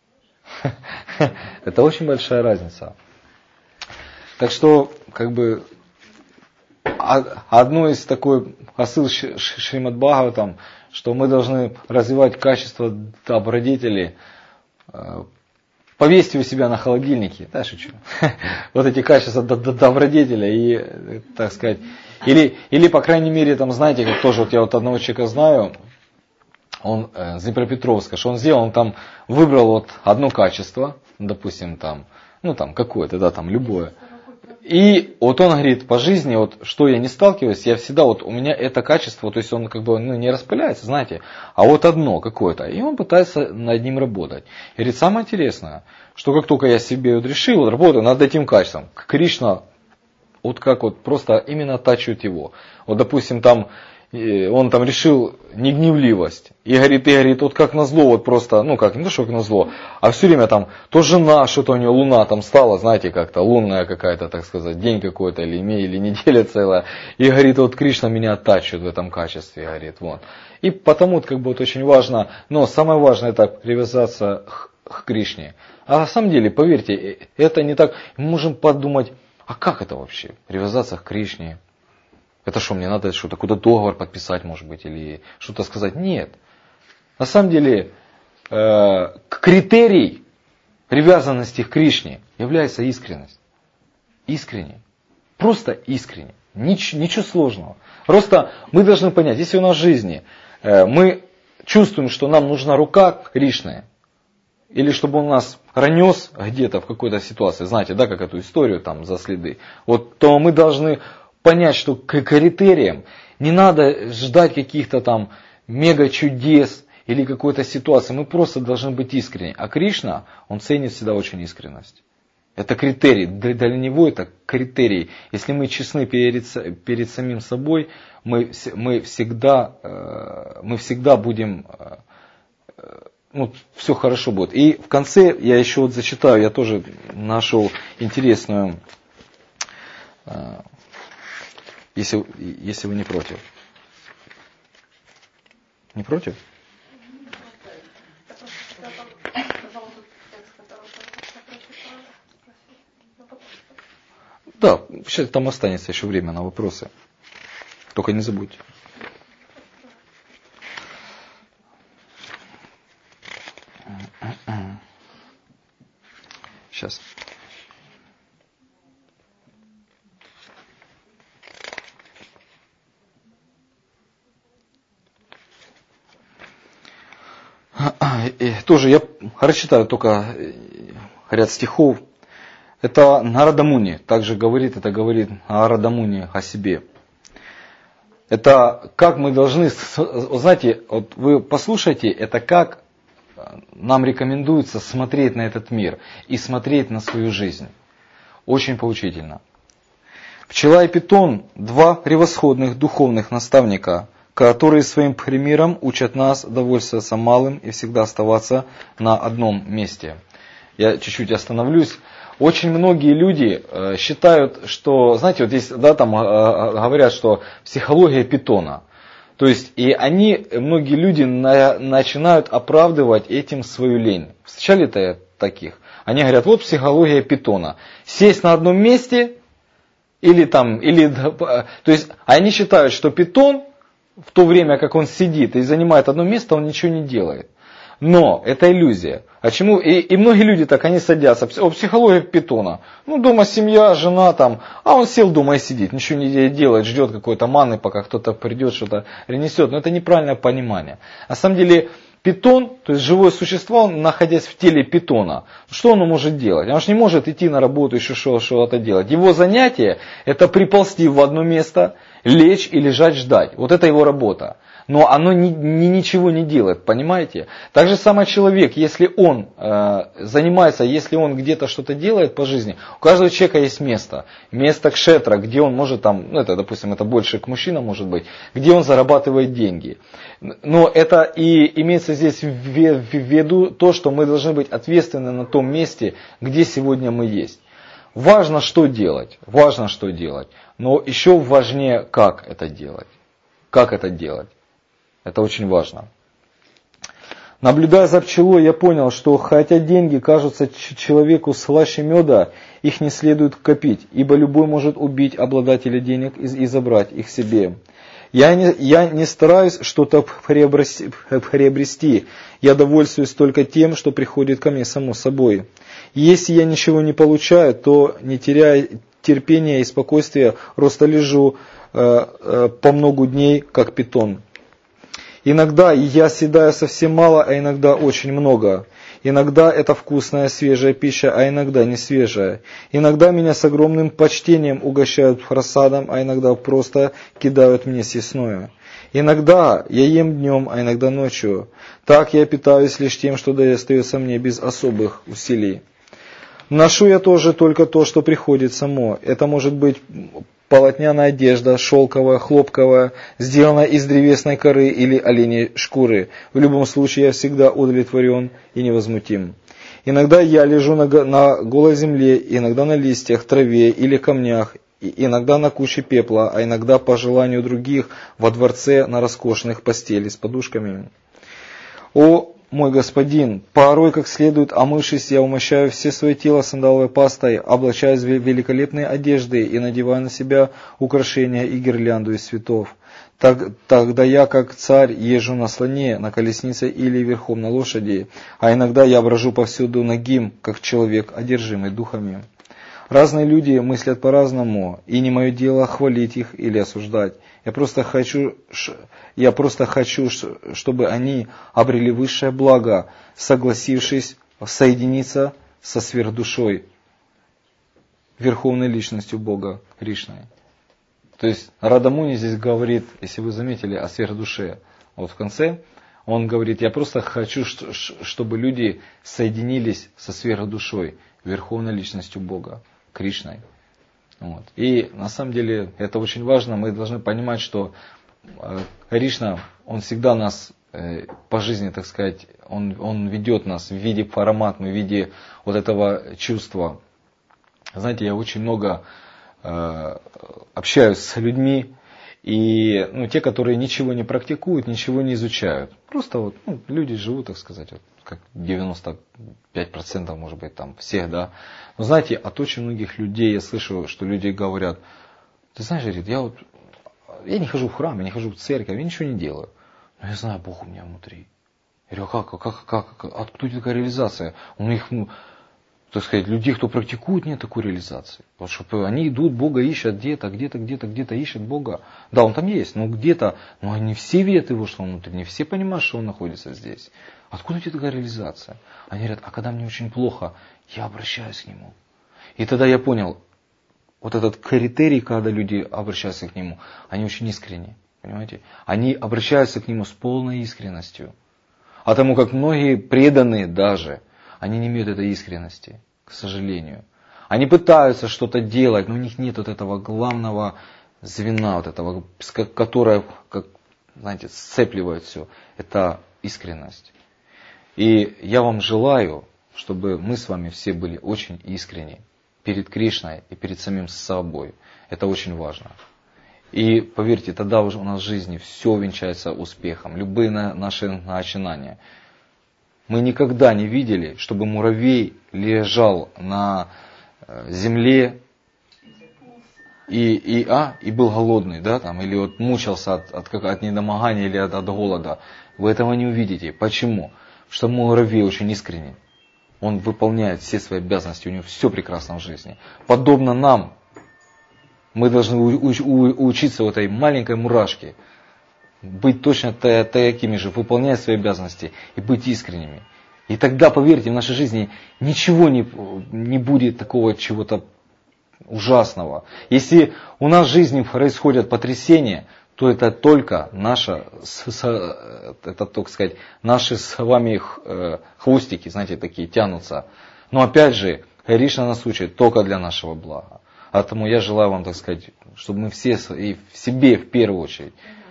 Это очень большая разница. Так что, как бы, одно из такой посыл Шримад Бхагаватам, что мы должны развивать качество добродетели. Повесьте у себя на холодильнике, да, шучу, вот эти качества добродетеля и, так сказать, или, или по крайней мере, там, знаете, как тоже, вот я вот одного человека знаю, он э, с Днепропетровска, что он сделал, он там выбрал вот одно качество, допустим, там, ну там какое-то, да, там любое. И вот он говорит, по жизни, вот что я не сталкиваюсь, я всегда, вот у меня это качество, то есть он как бы ну, не распыляется, знаете, а вот одно какое-то. И он пытается над ним работать. И говорит, самое интересное, что как только я себе вот решил, вот, работаю над этим качеством, Кришна, вот как вот просто именно тачивает его. Вот допустим там, И он там решил не гневливость. И говорит, и говорит, вот как назло, вот просто, ну как, не то, что как назло, а все время там, то жена, что-то у нее луна там стала, знаете, как-то лунная какая-то, так сказать, день какой-то, или, или неделя целая. И говорит, вот Кришна меня оттачивает в этом качестве, говорит, вот. И потому как бы вот очень важно, но самое важное это привязаться к, к Кришне. А на самом деле, поверьте, это не так. Мы можем подумать, а как это вообще, привязаться к Кришне? Это что, мне надо что-то, какой-то договор подписать, может быть, или что-то сказать? Нет. На самом деле, э, критерий привязанности к Кришне является искренность. Искренне. Просто искренне. Нич, ничего сложного. Просто мы должны понять, если у нас в жизни э, мы чувствуем, что нам нужна рука Кришны, или чтобы он нас ранес где-то в какой-то ситуации, знаете, да, как эту историю там за следы, вот, то мы должны понять, что к критериям не надо ждать каких-то там мега чудес или какой-то ситуации. Мы просто должны быть искренни. А Кришна, он ценит всегда очень искренность. Это критерий. Для, для него это критерий. Если мы честны перед, перед самим собой, мы, мы, всегда, мы всегда будем, ну, все хорошо будет. И в конце я еще вот зачитаю, я тоже нашел интересную... Если, если вы не против. Не против? Да, сейчас там останется еще время на вопросы. Только не забудьте. Сейчас. Тоже я прочитаю только ряд стихов. Это Нарада Муни также говорит, это говорит Нарада Муни о себе. Это как мы должны, знаете, вот вы послушайте, это как нам рекомендуется смотреть на этот мир и смотреть на свою жизнь. Очень поучительно. Пчела и питон – два превосходных духовных наставника, которые своим примером учат нас довольствоваться малым и всегда оставаться на одном месте. Я чуть-чуть остановлюсь. Очень многие люди э, считают, что, знаете, вот здесь, да, там э, говорят, что психология питона. То есть, и они, многие люди на, начинают оправдывать этим свою лень. Встречали-то таких? Они говорят, вот психология питона. Сесть на одном месте, или там, или, то есть, они считают, что питон, в то время как он сидит и занимает одно место, он ничего не делает. Но это иллюзия. А чему? И, и многие люди так, они садятся. О, психология питона. Ну, дома семья, жена там. А он сел дома и сидит, ничего не делает, ждет какой-то манны, пока кто-то придет, что-то принесет. Но это неправильное понимание. На самом деле, питон, то есть живое существо, находясь в теле питона, что он может делать? Он же не может идти на работу, еще что-то делать. Его занятие – это приползти в одно место, лечь и лежать ждать. Вот это его работа. Но оно ни, ни, ничего не делает, понимаете? Так же самое человек, если он э, занимается, если он где-то что-то делает по жизни, у каждого человека есть место. Место кшетра, где он может там, ну это, допустим, это больше к мужчинам может быть, где он зарабатывает деньги. Но это и имеется здесь в виду то, что мы должны быть ответственны на том месте, где сегодня мы есть. Важно, что делать, важно, что делать, но еще важнее, как это делать. Как это делать. Это очень важно. Наблюдая за пчелой, я понял, что хотя деньги кажутся человеку слаще меда, их не следует копить, ибо любой может убить обладателя денег и, и забрать их себе. Я не, я не стараюсь что-то приобрести, приобрести, я довольствуюсь только тем, что приходит ко мне само собой. Если я ничего не получаю, то, не теряя терпения и спокойствия, просто лежу э, э, по много дней, как питон. Иногда я съедаю совсем мало, а иногда очень много. Иногда это вкусная свежая пища, а иногда не свежая. Иногда меня с огромным почтением угощают просадом, а иногда просто кидают мне съестное. Иногда я ем днем, а иногда ночью. Так я питаюсь лишь тем, что остается мне без особых усилий. Ношу я тоже только то, что приходит само. Это может быть полотняная одежда, шелковая, хлопковая, сделанная из древесной коры или оленей шкуры. В любом случае я всегда удовлетворен и невозмутим. Иногда я лежу на, на голой земле, иногда на листьях, траве или камнях, иногда на куче пепла, а иногда по желанию других во дворце на роскошных постелях с подушками. О, мой господин, порой как следует омывшись, я умощаю все свое тело сандаловой пастой, облачаюсь в великолепные одежды и надеваю на себя украшения и гирлянду из цветов. Так, тогда я, как царь, езжу на слоне, на колеснице или верхом на лошади, а иногда я брожу повсюду нагим, как человек, одержимый духами. Разные люди мыслят по-разному, и не мое дело хвалить их или осуждать. Я просто хочу, я просто хочу, чтобы они обрели высшее благо, согласившись соединиться со сверхдушой, верховной личностью Бога Кришной. То есть Радамуни здесь говорит, если вы заметили, о сверхдуше. Вот в конце он говорит, я просто хочу, чтобы люди соединились со сверхдушой, верховной личностью Бога, Кришной. Вот. И на самом деле это очень важно. Мы должны понимать, что Кришна, он всегда нас по жизни, так сказать, он, он ведет нас в виде параматмы, в виде вот этого чувства. Знаете, я очень много э, общаюсь с людьми, и ну, те, которые ничего не практикуют, ничего не изучают. Просто вот, ну, люди живут, так сказать, вот, как девяносто пять процентов, может быть, там всех, да. Но знаете, от очень многих людей я слышу, что люди говорят, ты знаешь, говорит, я вот, я не хожу в храм, я не хожу в церковь, я ничего не делаю. Но я знаю, Бог у меня внутри. Я говорю, как, как, как, как, откуда такая реализация? У них, ну, так сказать, людей, кто практикует, нет такой реализации. Вот чтобы они идут, Бога ищут где-то, где-то, где-то, где-то ищут Бога. Да, Он там есть, но где-то, но не все видят Его, что Он внутри, не все понимают, что Он находится здесь. Откуда у тебя такая реализация? Они говорят, а когда мне очень плохо, я обращаюсь к Нему. И тогда я понял, вот этот критерий, когда люди обращаются к Нему, они очень искренни. Понимаете? Они обращаются к Нему с полной искренностью. А тому как многие преданные даже, они не имеют этой искренности, к сожалению. Они пытаются что-то делать, но у них нет вот этого главного звена, вот этого, которое, как, знаете, сцепливает все. Это искренность. И я вам желаю, чтобы мы с вами все были очень искренни перед Кришной и перед самим собой. Это очень важно. И поверьте, тогда уже у нас в жизни все увенчается успехом, любые наши начинания. Мы никогда не видели, чтобы муравей лежал на земле и, и, а, и был голодный, да, там, или вот мучился от, от, от недомогания или от, от голода. Вы этого не увидите. Почему? Потому что муравей очень искренний. Он выполняет все свои обязанности, у него все прекрасно в жизни. Подобно нам, мы должны учиться в этой маленькой мурашке, быть точно такими же, выполнять свои обязанности и быть искренними. И тогда, поверьте, в нашей жизни ничего не, не будет такого чего-то ужасного. Если у нас в жизни происходят потрясения, то это только наша, это, так сказать, наши с вами хвостики, знаете, такие тянутся. Но опять же, Кришна нас учит только для нашего блага. Поэтому я желаю вам, так сказать, чтобы мы все и в себе в первую очередь.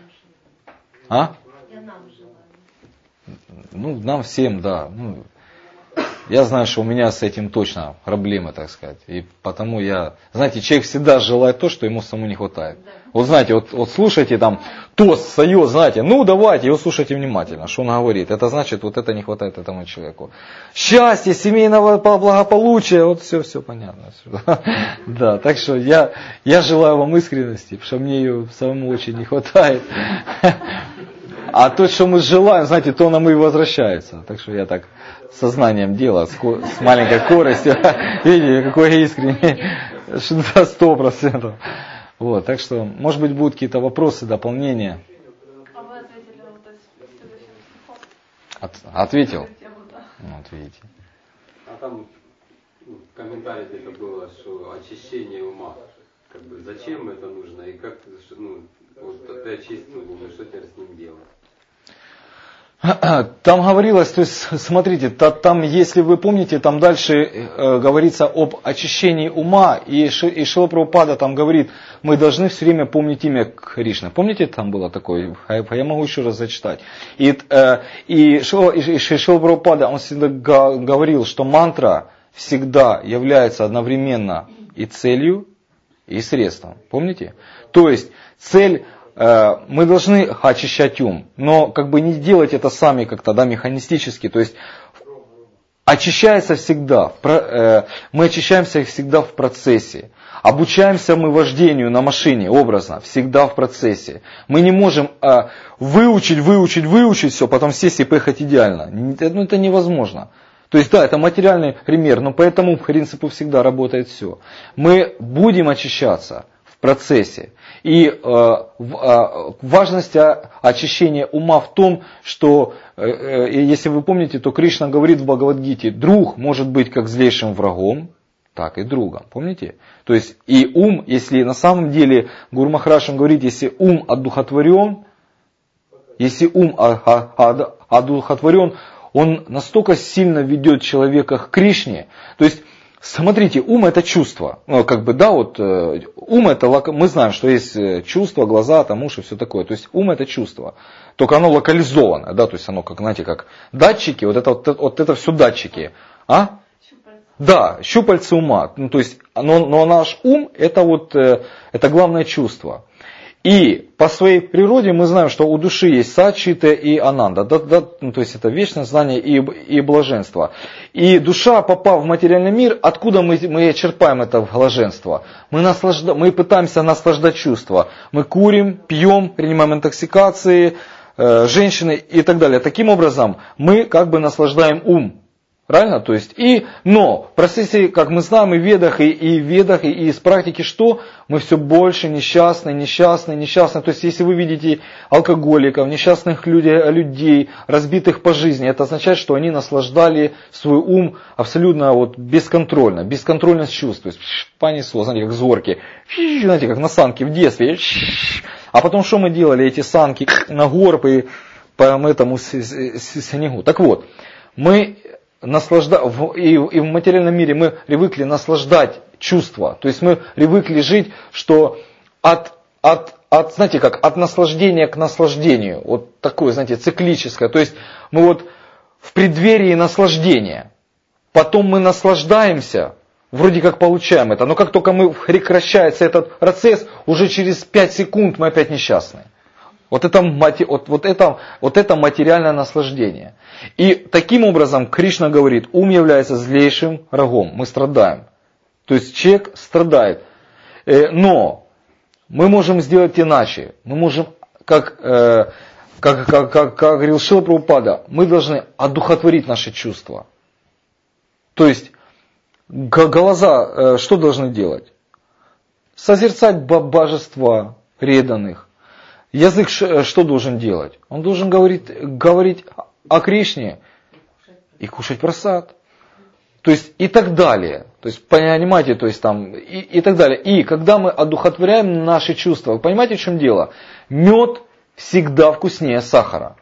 А? Я нам желаю. Ну, нам всем, да. Ну, я знаю, что у меня с этим точно проблемы, так сказать. И потому я... Знаете, человек всегда желает то, что ему самому не хватает. Да. Вот знаете, вот, вот слушайте там тост, союз, знаете, ну давайте, его слушайте внимательно, что он говорит. Это значит, вот это не хватает этому человеку. Счастье, семейного благополучия, вот все, все понятно. Да, так что я, я желаю вам искренности, потому что мне ее самому очень не хватает. А то, что мы желаем, знаете, то нам и возвращается. Так что я так сознанием дела, с, с маленькой скоростью. Видите, какой я искренний. Сто процентов. Вот, так что, может быть, будут какие-то вопросы, дополнения. А вы ответили на вот эти следующие стихов? От, ответил? Тему, да. Ну, вот видите. А там ну, в комментариях это было, что очищение ума. Как бы зачем это нужно и как, ну, вот ты очистил ум, что теперь с ним делать? Там говорилось, то есть, смотрите, там, если вы помните, там дальше э, говорится об очищении ума, и, и Шрила Прабхупада там говорит, мы должны все время помнить имя Кришны. Помните, там было такое? Я могу еще раз зачитать. И, э, и, Шрила, и Шрила Прабхупада, он всегда говорил, что мантра всегда является одновременно и целью, и средством. Помните? То есть, цель... Мы должны очищать ум, но как бы не делать это сами как-то, да, механистически. То есть очищается всегда, мы очищаемся всегда в процессе. Обучаемся мы вождению на машине, образно, всегда в процессе. Мы не можем выучить, выучить, выучить все, потом сесть и поехать идеально. Ну, это невозможно. То есть, да, это материальный пример, но по этому принципу всегда работает все. Мы будем очищаться в процессе. И э, э, важность очищения ума в том, что, э, если вы помните, то Кришна говорит в Бхагавад-гите, друг может быть как злейшим врагом, так и другом. Помните? То есть и ум, если на самом деле, Гуру Махарадж говорит, если ум одухотворен, если ум одухотворен, он настолько сильно ведет человека к Кришне. То есть, смотрите, ум это чувство. Ну, как бы, да, вот, ум это, мы знаем, что есть чувства, глаза, там, уши, все такое. То есть, ум это чувство. Только оно локализованное, да, то есть, оно, как, знаете, как датчики, вот это, вот, вот это все датчики. А? Щупальца. Да, щупальца ума. Ну, то есть, но, но наш ум, это вот, это главное чувство. И по своей природе мы знаем, что у души есть сачита и ананда, да, да, ну, то есть это вечное знание и, и блаженство. И душа, попав в материальный мир, откуда мы, мы черпаем это блаженство? Мы, наслажда, мы пытаемся наслаждать чувства. Мы курим, пьем, принимаем интоксикации, э, женщины и так далее. Таким образом мы как бы наслаждаем ум. Правильно? То есть, и, но в процессе, как мы знаем, и в ведах, и, и в ведах, и, и из практики, что? Мы все больше несчастные, несчастные, несчастные. То есть, если вы видите алкоголиков, несчастных людей, людей, разбитых по жизни, это означает, что они наслаждали свой ум абсолютно вот бесконтрольно, бесконтрольность чувств. То есть, понесло, знаете, как зорки, знаете, как на санке в детстве. А потом, что мы делали, эти санки на горб и по этому снегу. Так вот, мы... Наслажда... И в материальном мире мы привыкли наслаждать чувства. То есть мы привыкли жить, что от, от, от, знаете как, от наслаждения к наслаждению. Вот такое, знаете, циклическое. То есть мы вот в преддверии наслаждения. Потом мы наслаждаемся, вроде как получаем это. Но как только мы прекращается этот процесс, уже через пять секунд мы опять несчастны. Вот это, вот, вот, это, вот это материальное наслаждение. И таким образом Кришна говорит, ум является злейшим врагом. Мы страдаем. То есть человек страдает. Но мы можем сделать иначе. Мы можем, как, как, как, как, как говорил Шрила Прабхупада, мы должны одухотворить наши чувства. То есть глаза что должны делать? Созерцать божества преданных. Язык что должен делать? Он должен говорить, говорить о Кришне и кушать прасад. То есть и так далее. То есть понимаете, то есть там и, и так далее. И когда мы одухотворяем наши чувства, вы понимаете, в чем дело? Мед всегда вкуснее сахара.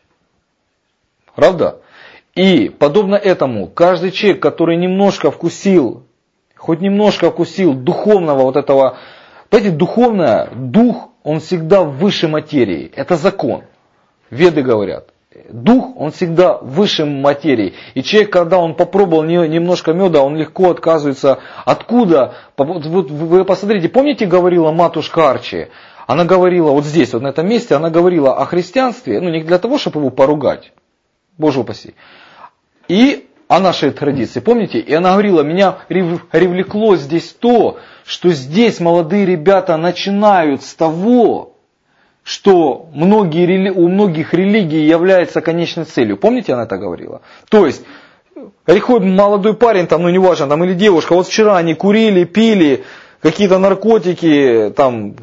Правда? И подобно этому, каждый человек, который немножко вкусил, хоть немножко вкусил духовного вот этого, понимаете, духовное, дух, он всегда выше материи. Это закон. Веды говорят. Дух, он всегда выше материи. И человек, когда он попробовал немножко меда, он легко отказывается. Откуда? Вот вы посмотрите, помните, говорила матушка Арчи? Она говорила, вот здесь, вот на этом месте, она говорила о христианстве, ну не для того, чтобы его поругать. Боже упаси. И о нашей традиции, помните? И она говорила, меня привлекло здесь то, что здесь молодые ребята начинают с того, что многие, у многих религий является конечной целью. Помните, она это говорила? То есть, приходит молодой парень, там, ну неважно, там, или девушка, вот вчера они курили, пили, какие-то наркотики, там,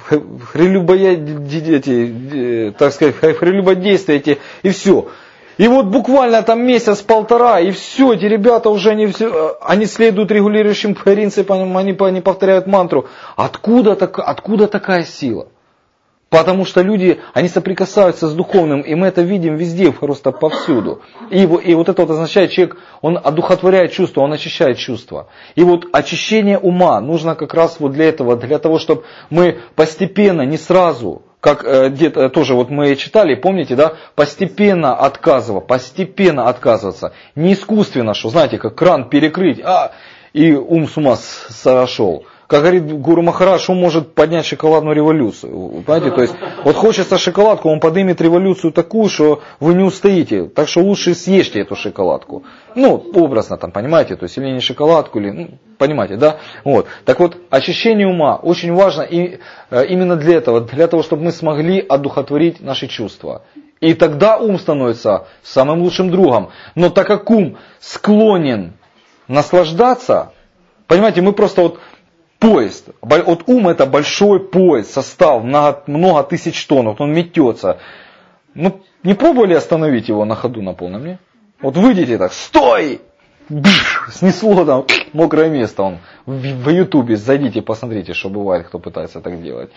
эти, так сказать, прелюбодействия эти, и все. И вот буквально там месяц-полтора, и все, эти ребята уже не все, они следуют регулирующим принципам, они, они повторяют мантру. Откуда, так, откуда такая сила? Потому что люди, они соприкасаются с духовным, и мы это видим везде, просто повсюду. И, и вот это вот означает, человек, он одухотворяет чувства, он очищает чувства. И вот очищение ума нужно как раз вот для этого, для того, чтобы мы постепенно, не сразу, как э, где-то тоже вот мы читали, помните, да, постепенно отказываться, постепенно отказываться. Не искусственно, что, знаете, как кран перекрыть, а, и ум с ума сошел. Как говорит Гуру Махарадж, он может поднять шоколадную революцию. Понимаете, то есть, вот хочется шоколадку, он поднимет революцию такую, что вы не устоите. Так что лучше съешьте эту шоколадку. Ну, образно там, понимаете, то есть, или не шоколадку, или, ну, понимаете, да? Вот. Так вот, очищение ума очень важно и э, именно для этого, для того, чтобы мы смогли одухотворить наши чувства. И тогда ум становится самым лучшим другом. Но так как ум склонен наслаждаться, понимаете, мы просто вот поезд, вот ум это большой поезд, состав, много, много тысяч тонн, вот он метется. Ну, не пробовали остановить его на ходу на полном, не? Вот выйдете так, стой! Бш, снесло там мокрое место. Он в ютубе зайдите, посмотрите, что бывает, кто пытается так делать.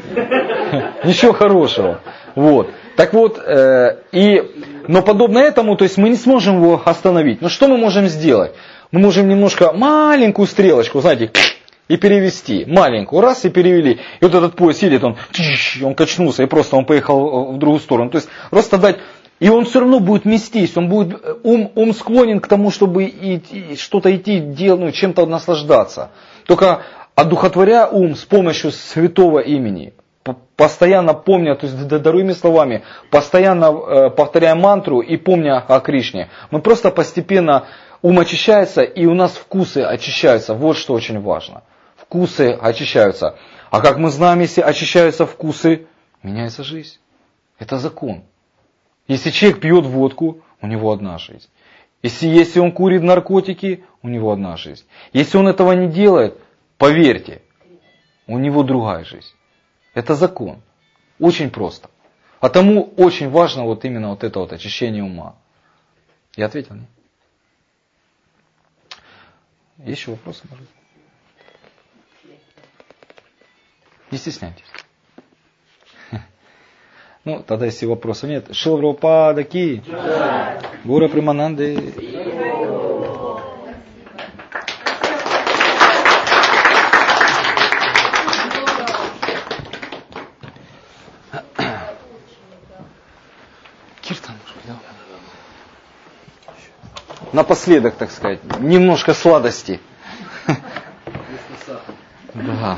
Ничего хорошего. Вот. Так вот, э, и, но подобно этому, то есть мы не сможем его остановить. Но что мы можем сделать? Мы можем немножко маленькую стрелочку, знаете, и перевести. Маленькую. Раз и перевели. И вот этот поезд едет, он, он качнулся, и просто он поехал в другую сторону. То есть просто дать. И он все равно будет местись. Он будет, ум, ум склонен к тому, чтобы идти, что-то идти, делать, ну, чем-то наслаждаться. Только одухотворяя ум с помощью святого имени, постоянно помня, то есть другими словами, постоянно э, повторяя мантру и помня о Кришне, мы просто постепенно, ум очищается, и у нас вкусы очищаются. Вот что очень важно. Вкусы очищаются. А как мы знаем, если очищаются вкусы, меняется жизнь. Это закон. Если человек пьет водку, у него одна жизнь. Если, если он курит наркотики, у него одна жизнь. Если он этого не делает, поверьте, у него другая жизнь. Это закон. Очень просто. А тому очень важно вот именно вот это вот очищение ума. Я ответил, нет? Есть еще вопросы, может? Не стесняйтесь. Ну, тогда если вопросов нет. Шила Прабхупада ки. Гура Примананды. Киртан, да. Напоследок, так сказать, немножко сладости. Да.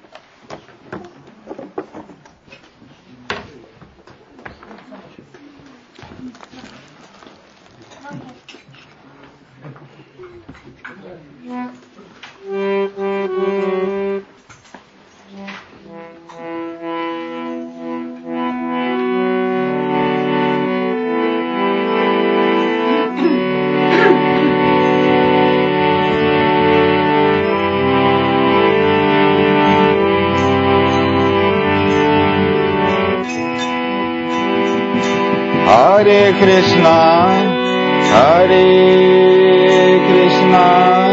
Hare Krishna, Hare Krishna,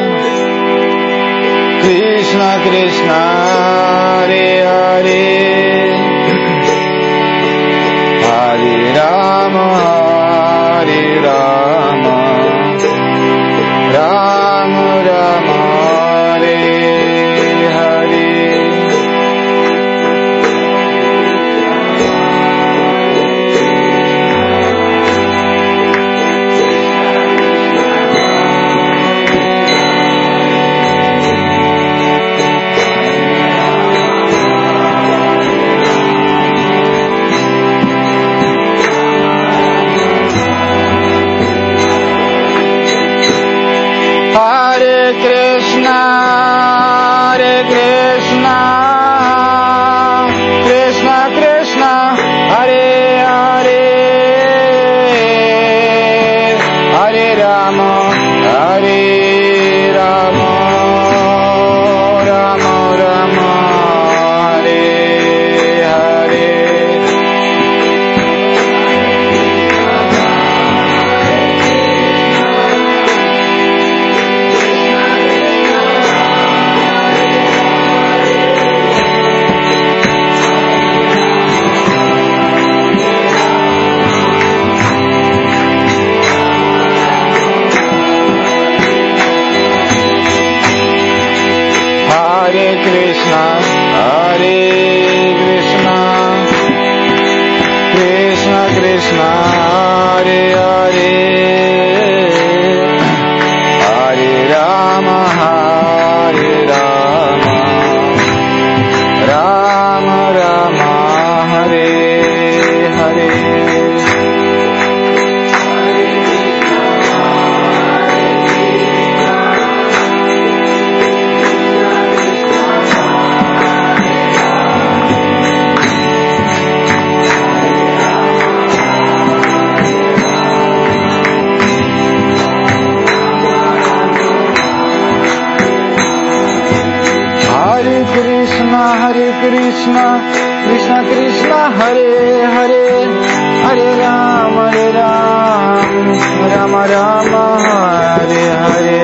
Krishna Krishna, Hare Hare, Hare Rama, Hare Rama, Rama Rama, Hare Hare. Krishna, Krishna Krishna, Hare Hare, Hare Rama, Hare Rama, Rama Rama, Hare Hare.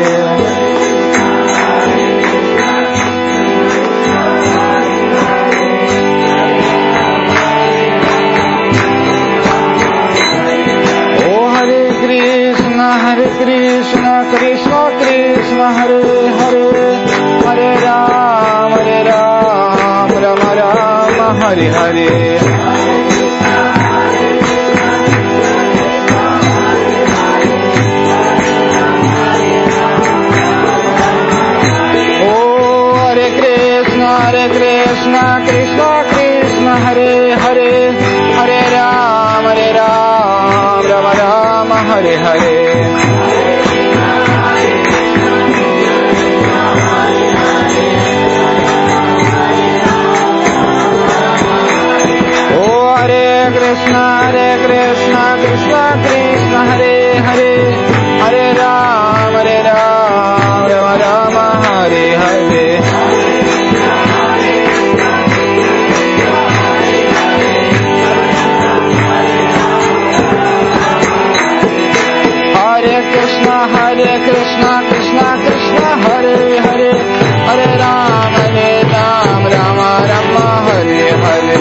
Hare Krishna, Krishna Krishna, Hare Hare, Hare Rama, Hare Rama, Rama Rama, Hare Hare. Oh, Hare Krishna, Hare Krishna, Krishna Krishna, Hare Hare, Hare Rama, Hare Rama, Rama Rama, Hare Hare. Krishna, Hare Krishna, Krishna Krishna, Hare Hare, Hare Rama, Hare Rama, Rama Rama, Hare Hare. Hare Krishna, Hare Krishna, Krishna Krishna, Hare Hare, Hare Rama, Hare Rama, Rama Rama, Hare Hare.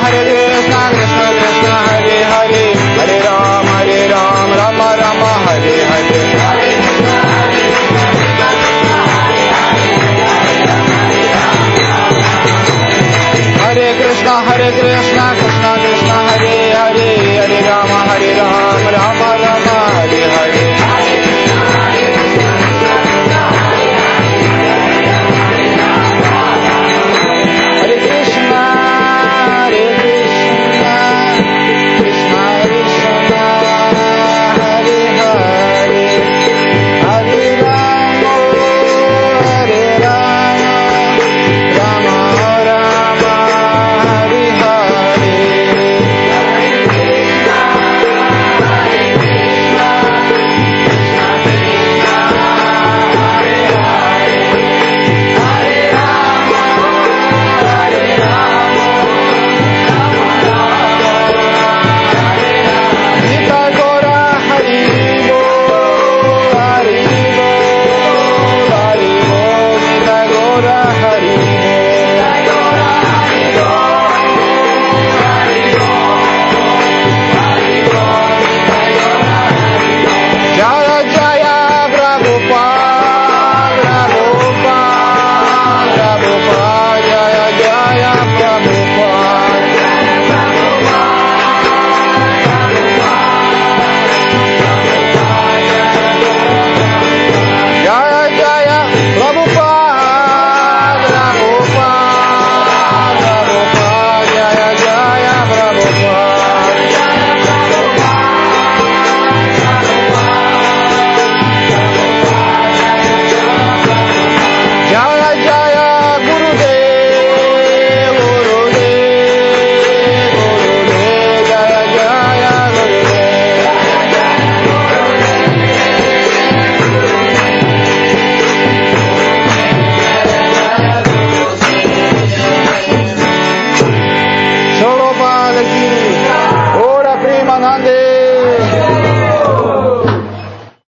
Hare Krishna, Krishna Krishna, Hare Hare, Hare Ram, Hare Ram, Rama Rama, Hare Hare. Hare Krishna, Hare Krishna, Krishna Krishna.